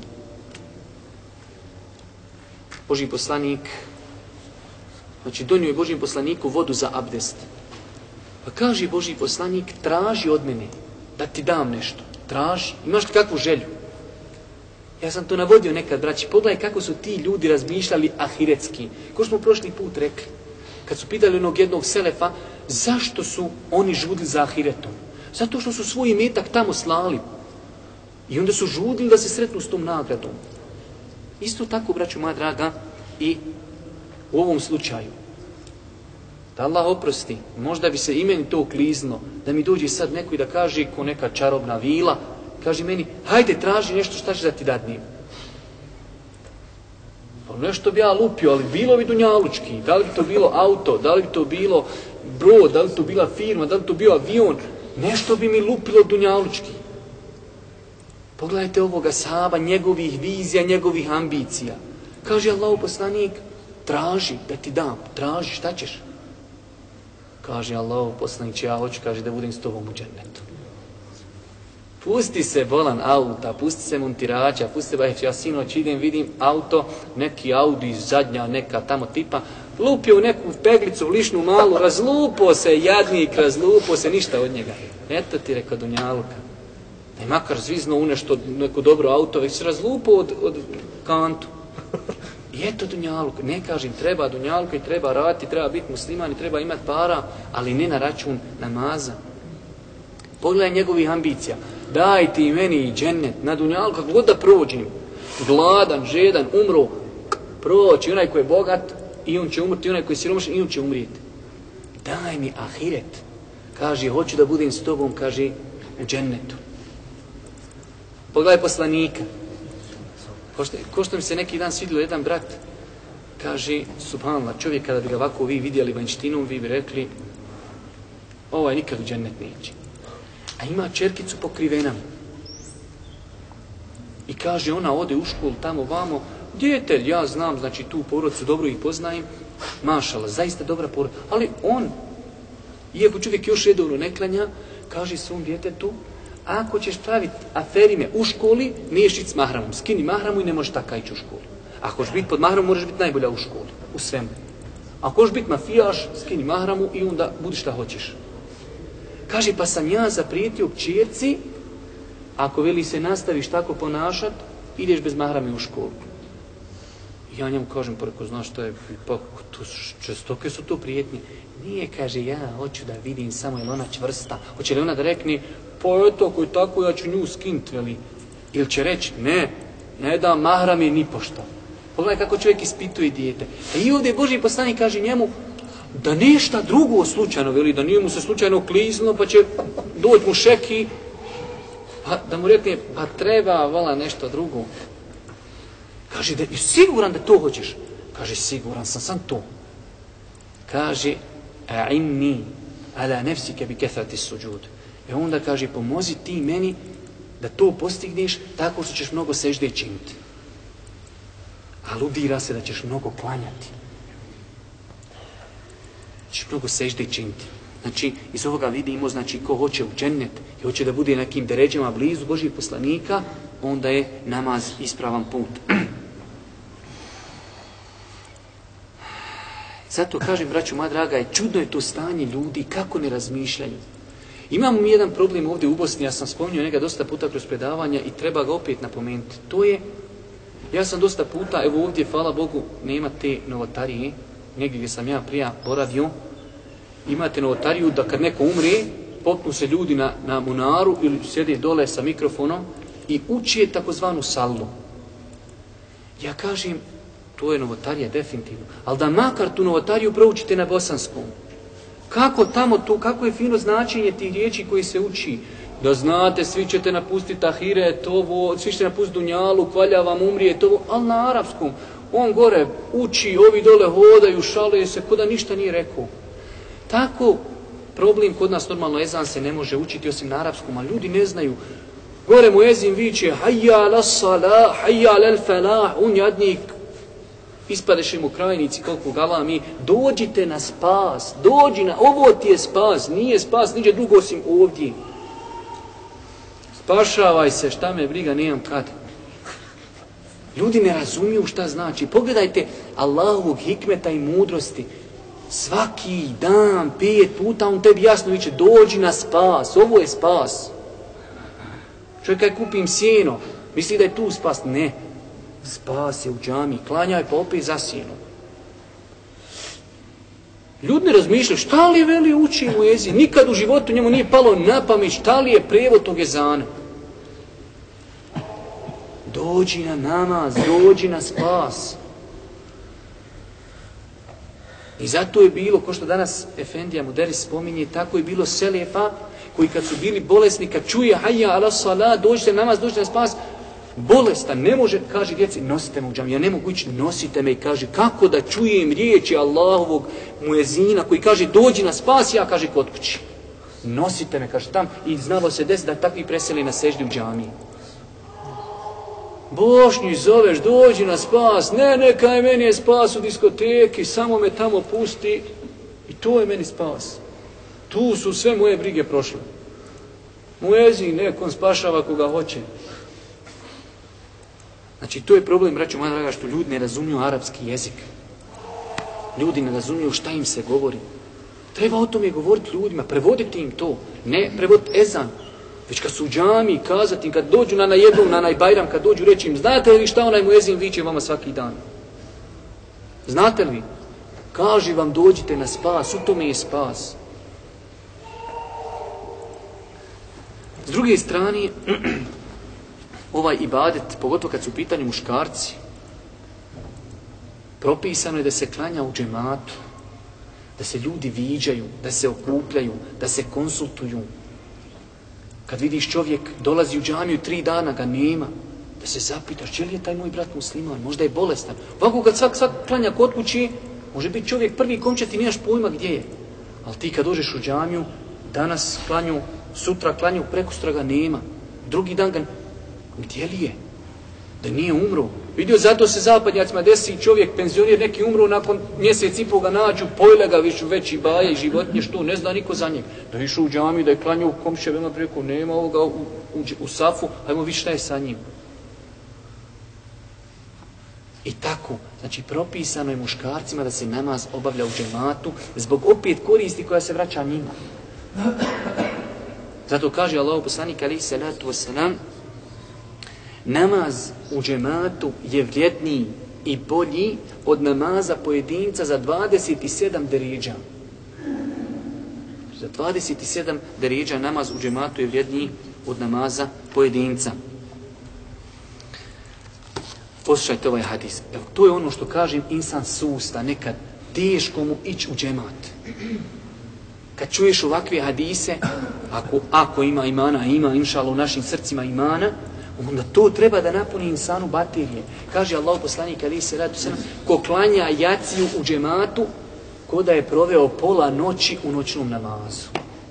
Božji poslanik, znači donio je Božjem poslaniku vodu za abdest. Pa kaže Božji poslanik, traži od mene da ti dam nešto. Traži. Imaš li kakvu želju? Ja sam to navodio nekad, braći. Pogledaj kako su ti ljudi razmišljali ahiretski. Ko smo prošli put rekli. Kad su pitali onog jednog selefa, zašto su oni žudili za ahiretom? Zato što su svoj imetak tamo slali. I onda su žudili da se sretnu s tom nagradom. Isto tako, braću moja draga, i u ovom slučaju. Da Allah oprosti, možda bi se i meni to uklizno, da mi dođe sad neko i da kaže ko neka čarobna vila, kaže meni, hajde traži nešto šta će da ti dadnim. Pa nešto bi ja lupio, ali bilo bi dunjalučki, da li bi to bilo auto, da li bi to bilo brod, da li bi to bila firma, da li bi to bio avion, nešto bi mi lupilo dunjalučki. Pogledajte ovoga sahaba, njegovih vizija, njegovih ambicija. Kaže Allahu poslanik, traži da ti dam, traži, šta ćeš? Kaže Allahu poslanik, ja hoću, kaže, da budem s tobom u džennetu. Pusti se bolan auta, pusti se montirača, pusti se, ba, ja sinoć idem, vidim auto, neki Audi, zadnja neka tamo tipa, lupio u neku peglicu, lišnu malu, razlupo se, jadnik, razlupo se, ništa od njega. Eto ti reka dunjaluka. Ne makar zvizno u nešto, neko dobro auto, već se razlupo od, od kantu. I eto dunjaluka. Ne kažem, treba dunjaluka i treba raditi, treba biti musliman i treba imati para, ali ne na račun namaza. Pogledaj njegovih ambicija. Daj ti meni i džennet na dunjalu, kako god da prođem. Gladan, žedan, umro, proći. Onaj koji je bogat, i on će umrti, onaj koji je siromašan, i on će umrijeti. Daj mi ahiret. Kaže, hoću da budem s tobom, kaže, u džennetu. Pogledaj poslanika. Ko što, ko što mi se neki dan svidio jedan brat, kaže, subhanallah, čovjek kada bi ga ovako vi vidjeli vanjštinom, vi bi rekli, ovaj nikad u džennet neće. A ima čerkicu pokrivena. I kaže, ona ode u školu tamo vamo, djetelj, ja znam, znači tu porodcu dobro ih poznajem, mašala, zaista dobra porod. Ali on, iako čovjek još redovno ne klanja, kaže svom djetetu, ako ćeš praviti aferime u školi, niješ ići s mahramom. Skini mahramu i ne možeš tako ići u školu. Ako ćeš biti pod mahramom, moraš biti najbolja u školi, u svemu. Ako ćeš biti mafijaš, skini mahramu i onda budi šta hoćeš. Kaže, pa sam ja zaprijetio kćerci, ako veli se nastaviš tako ponašat, ideš bez mahrame u školu. Ja njemu kažem, poreko, znaš što je, pa to, čestoke su to prijetnje. Nije, kaže, ja hoću da vidim samo je li ona čvrsta. Hoće li ona da rekne, pa eto, ako je tako, ja ću nju skint, veli. Ili će reći, ne, ne da mahrame ni pošto. Pogledaj kako čovjek ispituje dijete. A i ovdje Božji poslanik kaže njemu, da ništa drugo slučajno, veli, da nije mu se slučajno klizno, pa će doći mu šeki, pa da mu rekne, pa treba, vala, nešto drugo. Kaže, da je siguran da to hoćeš? Kaže, siguran sam, sam to. Kaže, a'inni ala nefsike bi kethrati suđud. E onda kaže, pomozi ti meni da to postigneš tako što ćeš mnogo sežde činiti. Aludira se da ćeš mnogo klanjati. Ćeš mnogo sežde činiti. Znači, iz ovoga vidimo, znači, ko hoće u džennet i hoće da bude nekim deređama blizu Božih poslanika, onda je namaz ispravan put. Zato kažem, braću moja draga, je čudno je to stanje ljudi, kako ne razmišljaju. Imamo mi jedan problem ovdje u Bosni, ja sam spominjao njega dosta puta kroz predavanja i treba ga opet napomenuti. To je, ja sam dosta puta, evo ovdje, hvala Bogu, nema te novotarije, negdje gdje sam ja prija boravio, imate novotariju da kad neko umre, popnu se ljudi na, na munaru ili sjede dole sa mikrofonom i uče takozvanu sallu. Ja kažem, to je novotarija definitivno, ali da makar tu novotariju proučite na bosanskom. Kako tamo to, kako je fino značenje tih riječi koji se uči. Da znate, svi ćete napustiti ahiret, ovo, svi ćete napustiti dunjalu, kvalja vam umrije, to, ali na arapskom. On gore uči, ovi dole hodaju, šale se, ko da ništa nije rekao. Tako, problem kod nas normalno ezan se ne može učiti osim na arapskom, a ljudi ne znaju. Gore mu ezin viče, hajja la salah, hajja lel felah, on jadnik, ispadeš im u krajnici koliko galami, dođite na spas, dođi na, ovo ti je spas, nije spas, niđe drugo osim ovdje. Spašavaj se, šta me briga, nemam kad. Ljudi ne razumiju šta znači. Pogledajte Allahovog hikmeta i mudrosti. Svaki dan, pet puta, on tebi jasno viče, dođi na spas, ovo je spas. Čovjek kaj kupim sjeno, Misli da je tu spas. Ne. Spas je u džami. Klanjaj pa opet zasjenu. Ljudi ne razmišljaju šta li veli uči mu jezin. Nikad u životu njemu nije palo na pamet šta li je prijevod tog ezana. Dođi na namaz, dođi na spas. I zato je bilo, ko što danas Efendija Muderis spominje, tako je bilo selefa koji kad su bili bolesni, kad čuje hayya ala salat, dođite na namaz, dođite na spas, bolestan, ne može, kaže djeci, nosite me u džamiju, ja ne mogu ići, nosite me i kaže, kako da čujem riječi Allahovog muezina koji kaže, dođi na spas, ja kaže, kod kući. Nosite me, kaže, tam, i znalo se desiti da takvi preseli na seždi u džamiji. Bošnji zoveš, dođi na spas, ne, neka je meni je spas u diskoteki, samo me tamo pusti i to je meni spas. Tu su sve moje brige prošle. Muezin nekom spašava koga hoće. Znači, to je problem, braćo moja draga, što ljudi ne razumiju arapski jezik. Ljudi ne razumiju šta im se govori. Treba o tome govoriti ljudima, prevoditi im to. Ne prevoditi ezan. Već kad su u džami, kazati im, kad dođu na najednu, na najbajram, kad dođu reći im, znate li šta onaj muezin viče vama svaki dan? Znate li? Kaži vam, dođite na spas, u tome je spas. S druge strane, ovaj ibadet, pogotovo kad su u pitanju muškarci, propisano je da se klanja u džematu, da se ljudi viđaju, da se okupljaju, da se konsultuju. Kad vidiš čovjek dolazi u džamiju, tri dana ga nema, da se zapitaš, će li je taj moj brat musliman, možda je bolestan. Ovako kad svak, svak klanja kod kući, može biti čovjek prvi kom će ti nemaš pojma gdje je. Ali ti kad dođeš u džamiju, danas klanju, sutra klanju, prekustra ga nema. Drugi dan ga, gdje li je? Da nije umro. Vidio, zato se zapadnjacima desi čovjek, penzioner, neki umro, nakon mjesec i pol ga nađu, pojle ga višu veći baje i životinje, što ne zna niko za njeg. Da je išao u džamiju, da je klanju komšijevima preko, nema ovoga u, u, u safu, ajmo vidjeti šta je sa njim. I tako, znači propisano je muškarcima da se namaz obavlja u džematu, zbog opet koristi koja se vraća njima. Zato kaže Allahu poslanik alejhi salatu vesselam, namaz u džematu je vrijedniji i bolji od namaza pojedinca za dvadeset sedam deređa. Za dvadeset sedam deređa namaz u džematu je vrijedniji od namaza pojedinca. Poslušajte ovaj hadis. Evo, to je ono što kažem, insan susta, nekad teško mu ići u džemat. Kad čuješ ovakve hadise, ako, ako ima imana, ima inšalo u našim srcima imana, onda to treba da napuni insanu baterije. Kaže Allah poslanik alejhi salatu vesselam, ko klanja jaciju u džematu, ko da je proveo pola noći u noćnom namazu.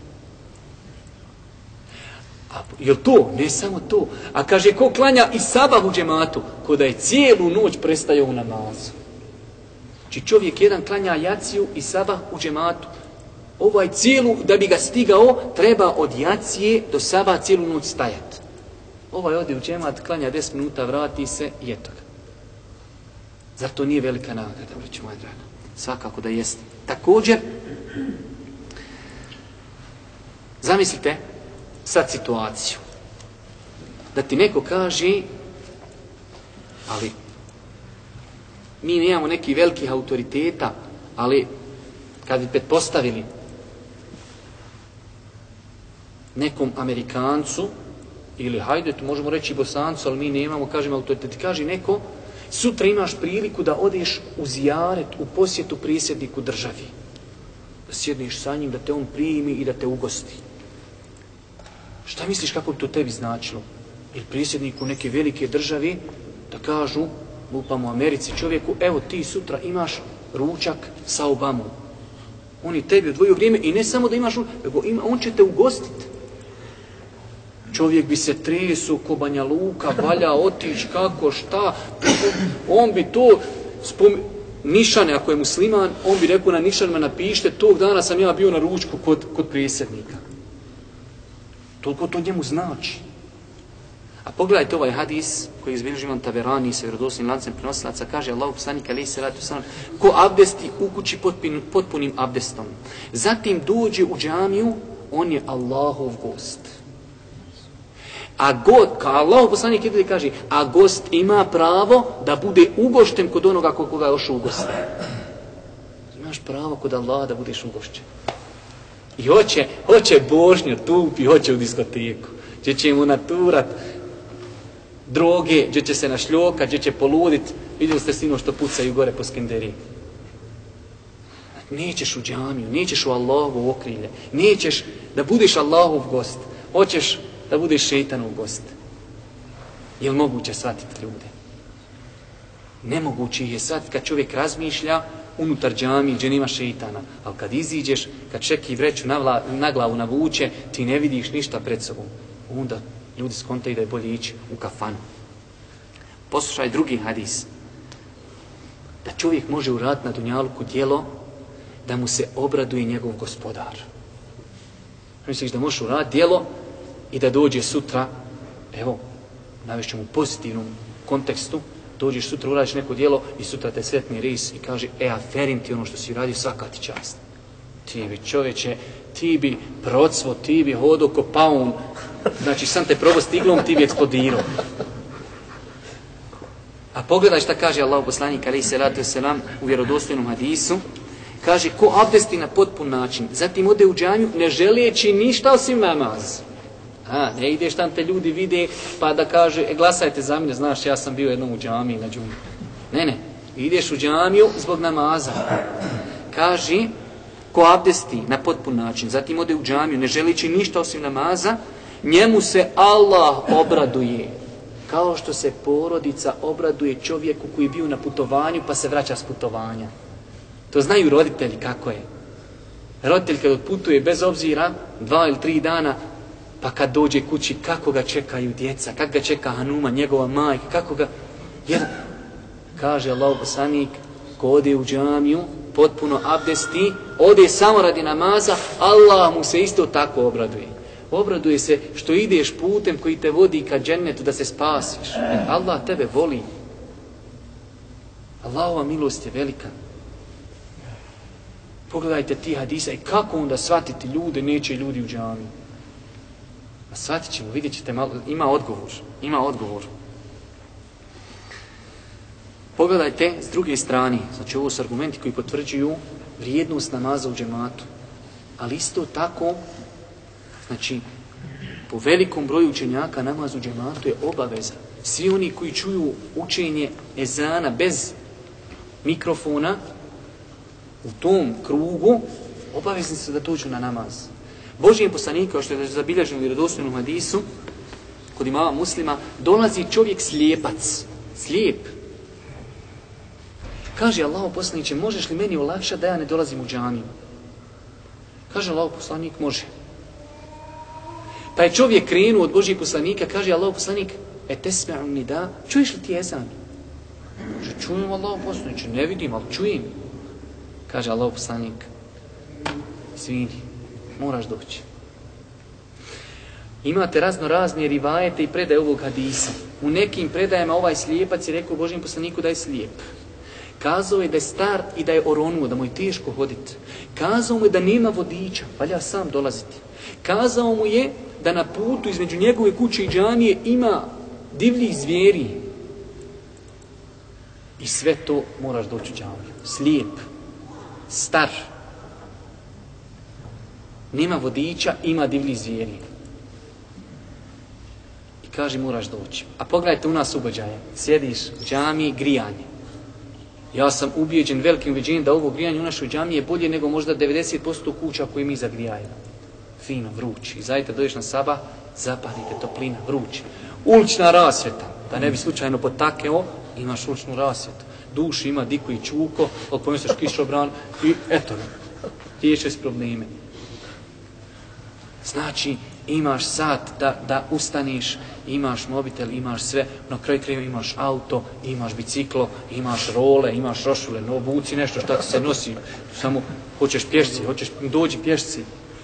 A jel to? Ne samo to. A kaže, ko klanja i sabah u džematu, ko da je cijelu noć prestajao u namazu. Znači čovjek jedan klanja jaciju i sabah u džematu. Ovaj cijelu, da bi ga stigao, treba od jacije do sabah cijelu noć stajati. Ovaj ode u džemat, klanja deset minuta, vrati se i eto ga. Zar to nije velika nagrada, braćo moja draga? Svakako da jeste. Također, zamislite sad situaciju. Da ti neko kaže, ali mi nemamo nekih velikih autoriteta, ali kad bi pretpostavili nekom Amerikancu, ili hajde, tu možemo reći Bosancu, ali mi nemamo, kažemo autoritet. Kaže neko, sutra imaš priliku da odeš u zijaret, u posjetu prisjedniku državi. Da sjedneš sa njim, da te on primi i da te ugosti. Šta misliš kako bi to tebi značilo? Ili prisjedniku neke velike državi da kažu, lupamo u Americi čovjeku, evo ti sutra imaš ručak sa Obamom. On je tebi odvojio vrijeme i ne samo da imaš, nego ima, on će te ugostiti. Čovjek bi se tresu ko Banja Luka, valja otići, kako, šta. On bi to, spom... Nišane, ako je musliman, on bi rekao na Nišanima, napište, tog dana sam ja bio na ručku kod, kod prijesednika. Toliko to njemu znači. A pogledajte ovaj hadis koji izbilježi Imam Taberani sa vjerodostojnim lancem prenosilaca, kaže Allahu poslanik alejhi salatu vesselam, ko abdesti u kući potpunim, potpunim abdestom, zatim dođe u džamiju, on je Allahov gost. A god, kao Allah poslanik je kaže, a gost ima pravo da bude ugošten kod onoga koga je ošao ugosti. Imaš pravo kod Allaha da budeš ugošćen. I hoće, hoće božnju tupi, hoće u diskoteku. Gdje će mu naturat droge, gdje će se našljokat, gdje će poludit. Vidjeli ste sino što pucaju gore po Skenderiji. Nećeš u džamiju, nećeš u Allahovu okrilje, nećeš da budeš Allahov gost. Hoćeš da budeš šeitanov gost. Je li moguće shvatiti ljude? Nemoguće je shvatiti kad čovjek razmišlja unutar džamije gdje nema šeitana. Ali kad iziđeš, kad čeki vreću na, vla, na glavu navuče, ti ne vidiš ništa pred sobom. Onda ljudi skontaju da je bolje ići u kafanu. Poslušaj drugi hadis. Da čovjek može uraditi na dunjaluku djelo da mu se obraduje njegov gospodar. Misliš da možeš uraditi djelo i da dođe sutra, evo, navešćemo u pozitivnom kontekstu, dođeš sutra, uradiš neko djelo i sutra te sretni ris i kaže, e, aferim ti ono što si uradio, svaka ti čast. Ti bi čovječe, ti bi procvo, ti bi hodo ko paun, znači sam te probao stiglom, ti bi eksplodirao. A pogledaj šta kaže Allah poslanik alejhi selatu selam u vjerodostojnom hadisu. Kaže, ko abdesti na potpun način, zatim ode u džamiju ne želeći ništa osim namaz. A, ne ideš tam te ljudi vide pa da kaže, e, glasajte za mene, znaš, ja sam bio jednom u džamiji na džumi. Ne, ne, ideš u džamiju zbog namaza. Kaže, ko abdesti na potpun način, zatim ode u džamiju ne želeći ništa osim namaza, njemu se Allah obraduje. Kao što se porodica obraduje čovjeku koji je bio na putovanju pa se vraća s putovanja. To znaju roditelji kako je. Roditelj kad odputuje bez obzira dva ili tri dana, pa kad dođe kući kako ga čekaju djeca, kako ga čeka Hanuma, njegova majka, kako ga... Jer, kaže Allah poslanik, ko ode u džamiju, potpuno abdesti, ode samo radi namaza, Allah mu se isto tako obraduje. Obraduje se što ideš putem koji te vodi ka džennetu da se spasiš. Jer Allah tebe voli. Allahova milost je velika. Pogledajte ti hadisa i kako onda shvatiti ljude, neće ljudi u džamiju. A shvatit ćemo, vidjet ćete malo, ima odgovor. Ima odgovor. Pogledajte s druge strane, znači ovo su argumenti koji potvrđuju vrijednost namaza u džematu. Ali isto tako, znači, po velikom broju učenjaka namaz u džematu je obaveza. Svi oni koji čuju učenje ezana bez mikrofona, u tom krugu, obavezni su da dođu na namaz. Božji poslanik, kao što je zabilježeno u vjerodostojnom hadisu, kod imama Muslima, dolazi čovjek slijepac. Slijep. Kaže Allah poslaniče, možeš li meni olakšati da ja ne dolazim u džamiju? Kaže Allah poslanik, može. Pa je čovjek krenuo od Božjeg poslanika, kaže Allah poslanik, e tesme'u nida, čuješ li ti ezan? Kaže, čujem Allah poslaniče, ne vidim, ali čujem. Kaže Allah poslanik, svini, moraš doći. Imate razno razne rivajete i predaje ovog hadisa. U nekim predajama ovaj slijepac je rekao Božjem poslaniku da je slijep. Kazao je da je star i da je oronuo, da mu je teško hoditi. Kazao mu je da nema vodiča, valja sam dolaziti. Kazao mu je da na putu između njegove kuće i džamije ima divljih zvijeri. I sve to moraš doći u džamiju. Slijep, star, nema vodiča, ima divljih zvijeri. I kaže moraš doći. A pogledajte u nas ugođaje. Sjediš u džamiji, grijanje. Ja sam ubijeđen velikim ubeđenjem da ovo grijanje u našoj džamiji je bolje nego možda devedeset posto kuća koje mi zagrijajemo. Fino, vrući. I zajedno dođeš na sabah, zapalite toplina, vrući. Ulična rasvjeta, da ne bi slučajno potakeo, imaš uličnu rasvjetu. Duši ima diku i čuko, ali pomisliš kišobran i eto, riješe s probleme. Znači, imaš sat da, da ustaneš, imaš mobitel, imaš sve, na kraju kraju imaš auto, imaš biciklo, imaš role, imaš rošule, no obuci nešto što se nosi, samo hoćeš pješci, hoćeš dođi pješci.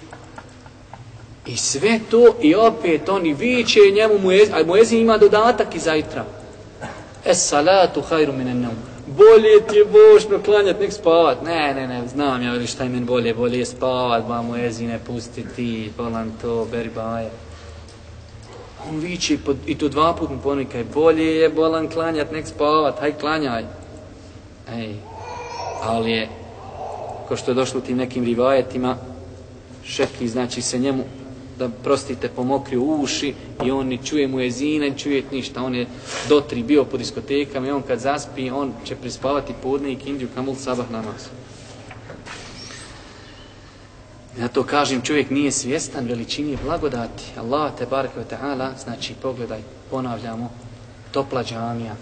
I sve to i opet oni viče njemu muezin, a muezin ima dodatak i zajtra. Es salatu hajru minen naum. Bolje ti je božno klanjati, nek spavat. Ne, ne, ne, znam ja li šta je meni bolje, bolje je spavat, ba muezine, pusti ti, bolan to, beri baje. On viče i to dva put mu ponika, bolje je bolan klanjat, nek spavat, haj klanjaj. Ej, ali je, ko što je došlo u tim nekim rivajetima, šeki znači se njemu, da prostite, pomokrio uši i on ni čuje mu jezine, ni čuje ništa. On je do tri bio po diskotekama i on kad zaspi, on će prispavati podne i kindiju kamul sabah namaz. Zato kažem, čovjek nije svjestan veličini blagodati. Allah te bareke ve ta'ala, znači pogledaj, ponavljamo, topla džamija,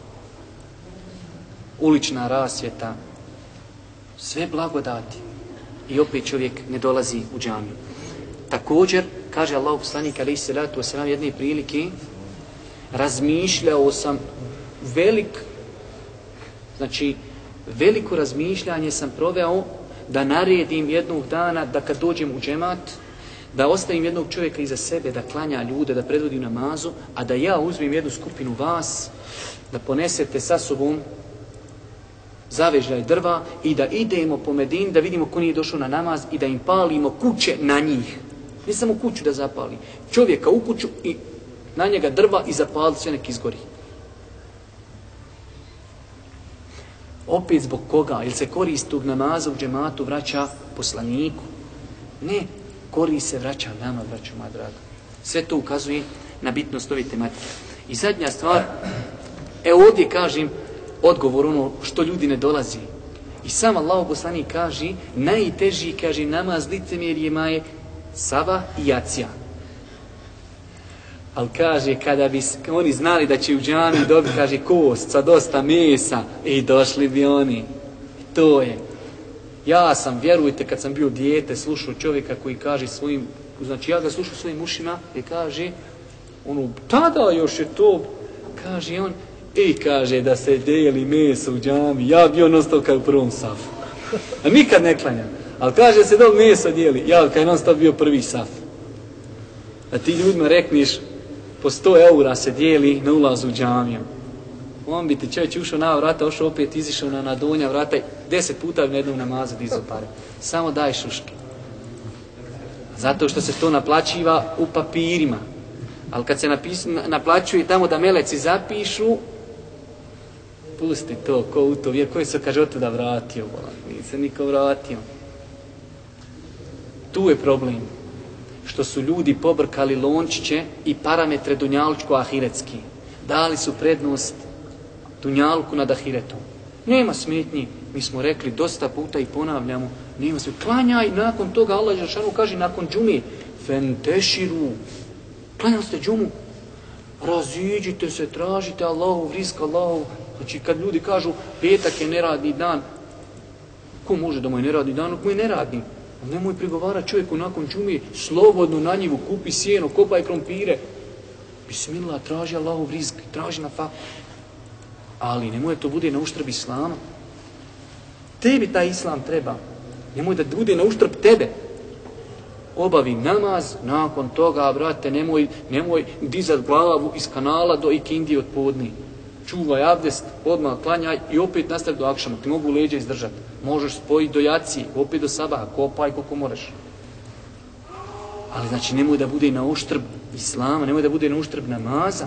ulična rasvjeta, sve blagodati. I opet čovjek ne dolazi u džamiju. Također, kaže Allah poslanik alejhi selatu vesselam jedne prilike, razmišljao sam velik, znači veliko razmišljanje sam proveo da naredim jednog dana da kad dođem u džemat, da ostavim jednog čovjeka iza sebe, da klanja ljude, da predvodi namazu, a da ja uzmem jednu skupinu vas, da ponesete sa sobom zavežljaj drva i da idemo po Medini, da vidimo ko nije došao na namaz i da im palimo kuće na njih. Ne samo kuću da zapali, čovjeka u kuću i na njega drva i zapali sve nek izgori. Opet zbog koga? Ili se korist tog namaza u džematu vraća poslaniku? Ne, korist se vraća nama, vraća moja draga. Sve to ukazuje na bitnost ove tematike. I zadnja stvar, e ovdje kažem odgovor ono što ljudi ne dolazi. I sam Allah poslanik kaže, najteži, kaže, namaz licemjerjima je sabah i jacija. Ali kaže, kada bi oni znali da će u džami dobiti, kaže, kost sa dosta mesa, i došli bi oni. I to je. Ja sam, vjerujte, kad sam bio dijete, slušao čovjeka koji kaže svojim, znači ja ga slušao svojim ušima i kaže, ono, tada još je to, kaže on, i kaže da se dijeli meso u džami, ja bio non-stop kao u prvom safu. A nikad ne klanjam. Ali kaže se da meso dijeli, ja kao non-stop bio prvi saf. A ti ljudima rekniš, po sto eura se dijeli na ulazu u džamiju. On bi ti čovjeć ušao na vrata, ošao opet, izišao na, na donja vrata i deset puta na jednom namazu dizao pare. Samo daj šuške. Zato što se to naplaćiva u papirima. Ali kad se napis, naplaćuje tamo da meleci zapišu, pusti to, ko u to, jer koji se kaže od da vratio, nije se niko vratio. Tu je problem. Što su ljudi pobrkali lončiće i parametre dunjalučko-ahiretski. Dali su prednost dunjalku nad ahiretom. Nema smetnji, mi smo rekli dosta puta i ponavljamo, nema smetnji. Klanjaj, nakon toga Allah dželešanu kaže nakon džume, fenteširu, klanjali ste džumu, raziđite se, tražite Allahu, vriska Allahu. Znači kad ljudi kažu petak je neradni dan, ko može da mu je neradni dan, ko je neradni? Nemoj prigovara čovjeku nakon džumije, slobodno na njivu, kupi sjeno, kopaj krompire. Bismillah, traži Allahu rizk, traži na faku. Ali nemoj to bude na uštrb islama. Tebi taj islam treba. Nemoj da bude na uštrb tebe. Obavi namaz, nakon toga, brate, nemoj, nemoj dizat glavu iz kanala do ikindije od podne. Čuvaj abdest, odmah klanjaj i opet nastavi do akšama. Ti mogu leđa izdržati. Možeš spojiti do jacije, opet do sabaha, kopaj koliko moraš. Ali znači nemoj da bude na uštrb islama, nemoj da bude na uštrb namaza.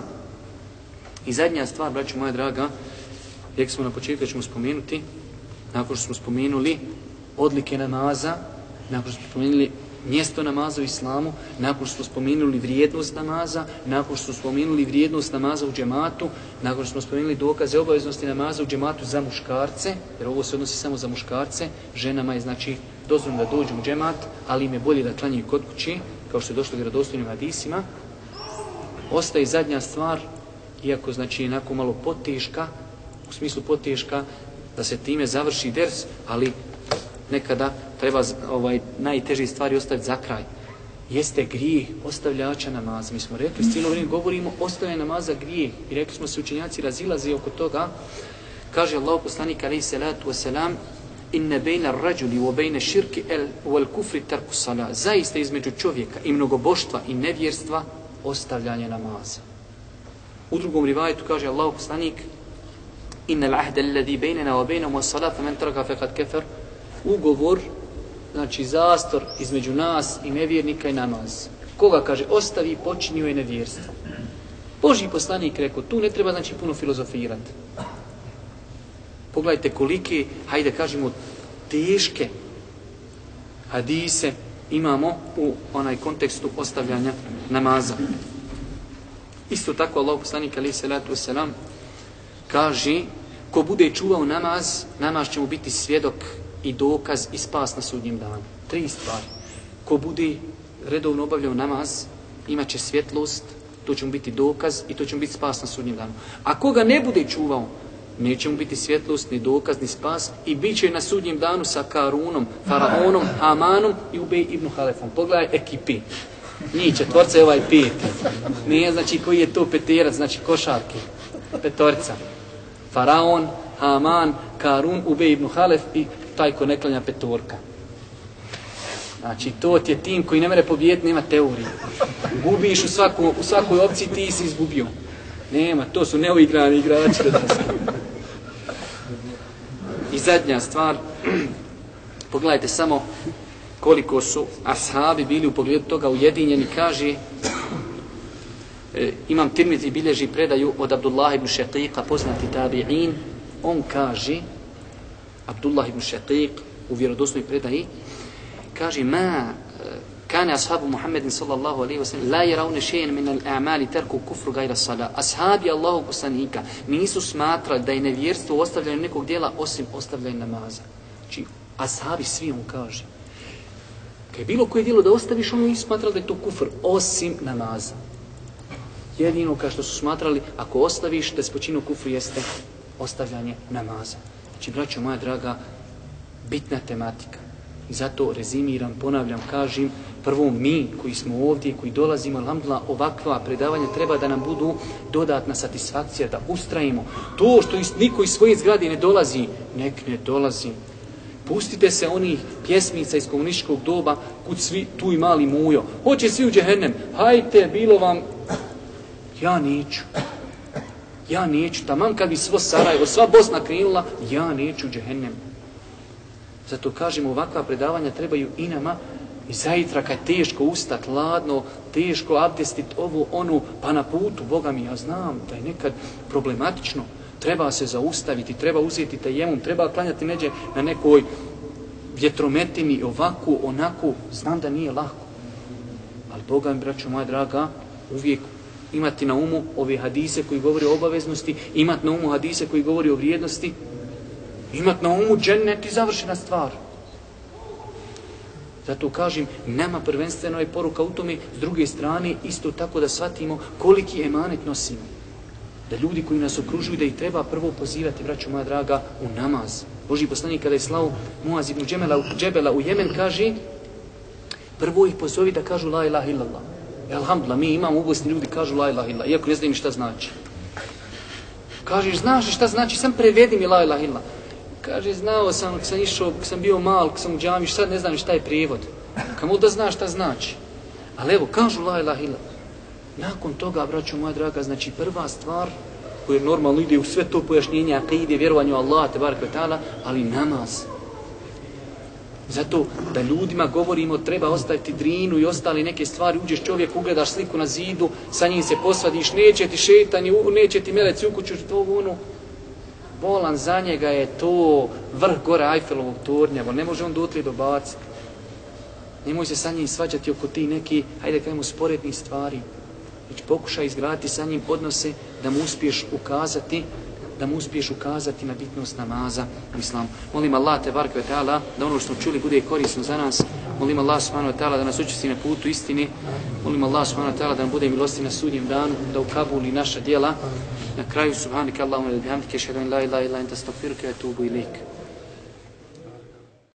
I zadnja stvar, braćo moja draga, rekli smo na početku da ćemo spomenuti, nakon što smo spomenuli odlike namaza, nakon što smo spomenuli mjesto namaza u islamu, nakon što smo spomenuli vrijednost namaza, nakon što smo spomenuli vrijednost namaza u džematu, nakon što smo spomenuli dokaze obaveznosti namaza u džematu za muškarce, jer ovo se odnosi samo za muškarce, ženama je znači dozvoljeno da dođu u džemat, ali im je bolje da klanjaju kod kući, kao što je došlo u vjerodostojnim hadisima. Ostaje zadnja stvar, iako znači onako malo poteška, u smislu poteška, da se time završi ders, ali nekada treba ovaj, najteže stvari ostaviti za kraj. Jeste grijeh ostavljača namaza. Mi smo rekli, cijelo vrijeme govorimo ostavljanje namaza grijeh. I rekli smo se učenjaci razilaze oko toga. Kaže Allah poslanik alejhi salatu vesselam: "Inne bejna ar-rajuli wa bejna širki wal kufri tarku salat." Zaista između čovjeka i mnogoboštva i nevjerstva ostavljanje namaza. U drugom rivajetu kaže Allah poslanik: "Inna al-ahda alladhi baynana wa baynahum as-salat, faman taraka faqad kafar." Ugovor, znači zastor između nas i nevjernika i namaz. Koga kaže ostavi, počinio je nevjerstvo. Božji poslanik rekao, tu ne treba znači puno filozofirati. Pogledajte kolike, hajde kažemo, teške hadise imamo u onaj kontekstu ostavljanja namaza. Isto tako Allah poslanik alejhi selatu vesselam kaže, ko bude čuvao namaz, namaz će mu biti svjedok i dokaz i spas na sudnjem danu. Tri stvari. Ko bude redovno obavljao namaz, imat će svjetlost, to će mu biti dokaz i to će mu biti spas na sudnjem danu. A koga ne bude čuvao, neće mu biti svjetlost, ni dokaz, ni spas i bit će na sudnjem danu sa Karunom, Faraonom, Hamanom i Ubej ibn Halefom. Pogledaj ekipi. Njih četvorca je ovaj pet. Nije znači koji je to peterac, znači košarke. Petorca. Faraon, Haman, Karun, Ubej ibn Halef i taj ko ne klanja petorka. Znači, to ti je tim koji ne mere pobijediti, nema teorije. Gubiš u, svaku, u svakoj opciji, ti si izgubio. Nema, to su neuigrani igrači. I zadnja stvar, pogledajte samo koliko su ashabi bili u pogledu toga ujedinjeni, kaže, e, Imam Tirmizi bilježi predaju od Abdullah ibn Šaqiqa, poznati tabi'in, on kaže, Abdullah ibn Šaqiq u vjerodostojnoj predaji, kaže, ma kane ashabu Muhammedin sallallahu alaihi wa sallam la yarawna shay'an min al-a'mali tarku kufru ghayra as-salat. Ashabi Allahog poslanika nisu smatrali da je nevjerstvo ostavljanje nekog djela osim ostavljanja namaza. Znači, ashabi svi on kaže. Kad je bilo koje djelo da ostaviš, ono nisu smatrali da je to kufr osim namaza. Jedino kao što su smatrali, ako ostaviš da si počinio kufru jeste ostavljanje namaza. Znači, braćo moja draga, bitna tematika. I zato rezimiram, ponavljam, kažem, prvo mi koji smo ovdje, koji dolazimo, alhamdulillah, ovakva predavanja treba da nam budu dodatna satisfakcija, da ustrajimo. To što niko iz svoje zgrade ne dolazi, nek ne dolazi. Pustite se onih pjesmica iz komunističkog doba, kud svi, tu i mali mujo. Hoće svi u džehennem, hajte, bilo vam... Ja neću. Ja neću. Taman kad bi svo Sarajevo, sva Bosna krenula, ja neću u džehennem. Zato kažemo, ovakva predavanja trebaju i nama i zajtra kad je teško ustat, ladno, teško abdestit ovo, ono, pa na putu, Boga mi, ja znam da je nekad problematično. Treba se zaustaviti, treba uzeti tajemum, treba klanjati neđe na nekoj vjetrometini, ovako, onako, znam da nije lako. Ali Boga mi, braćo moja draga, uvijek imati na umu ove hadise koji govori o obaveznosti, imati na umu hadise koji govori o vrijednosti, imati na umu džennet i završena stvar. Zato kažem, nama prvenstveno je poruka u tome, s druge strane, isto tako da shvatimo koliki emanet nosimo. Da ljudi koji nas okružuju, da ih treba prvo pozivati, braćo moja draga, u namaz. Božji poslanik kada je slao Muaz ibn Džebela u Jemen, kaže, prvo ih pozovi da kažu la ilaha illallah. I alhamdulillah, mi imamo u Bosni ljudi kažu la ilaha illallah, iako ne znaju ni šta znači. Kažeš, znaš šta znači, sam prevedi mi la ilaha illallah. Kaže, znao sam, kad sam išao, kad sam bio mal, kad sam u džami, sad ne znam šta je prijevod. Kamo da znaš šta znači. Ali evo, kažu la ilaha illallah. Nakon toga, braćo moja draga, znači prva stvar koja normalno ide u sve to pojašnjenje akide, vjerovanju Allah, tebarek ve ta'ala, ali namaz. Zato da ljudima govorimo treba ostaviti drinu i ostali neke stvari, uđeš čovjek, ugledaš sliku na zidu, sa njim se posvadiš, neće ti šetani, neće ti meleci u kuću, to ono. Bolan za njega je to vrh gore Ajfelovog tornja, ne može on dotle dobaciti. Nemoj se sa njim svađati oko ti neki, hajde kajmo, sporednih stvari. Znači pokušaj izgraditi sa njim odnose da mu uspiješ ukazati, da mu uspiješ ukazati na bitnost namaza u islamu. Molim Allah tebareke ve ta'ala da ono što smo čuli bude korisno za nas. Molim Allah subhanahu wa ta'ala da nas učesti na putu istine. Molim Allah subhanahu wa ta'ala da nam bude milosti na sudnjem danu, da ukabuli naša djela. Na kraju subhanaka Allahumma wa bihamdika ashhadu an la ilaha illa anta astaghfiruka wa atubu ilaik.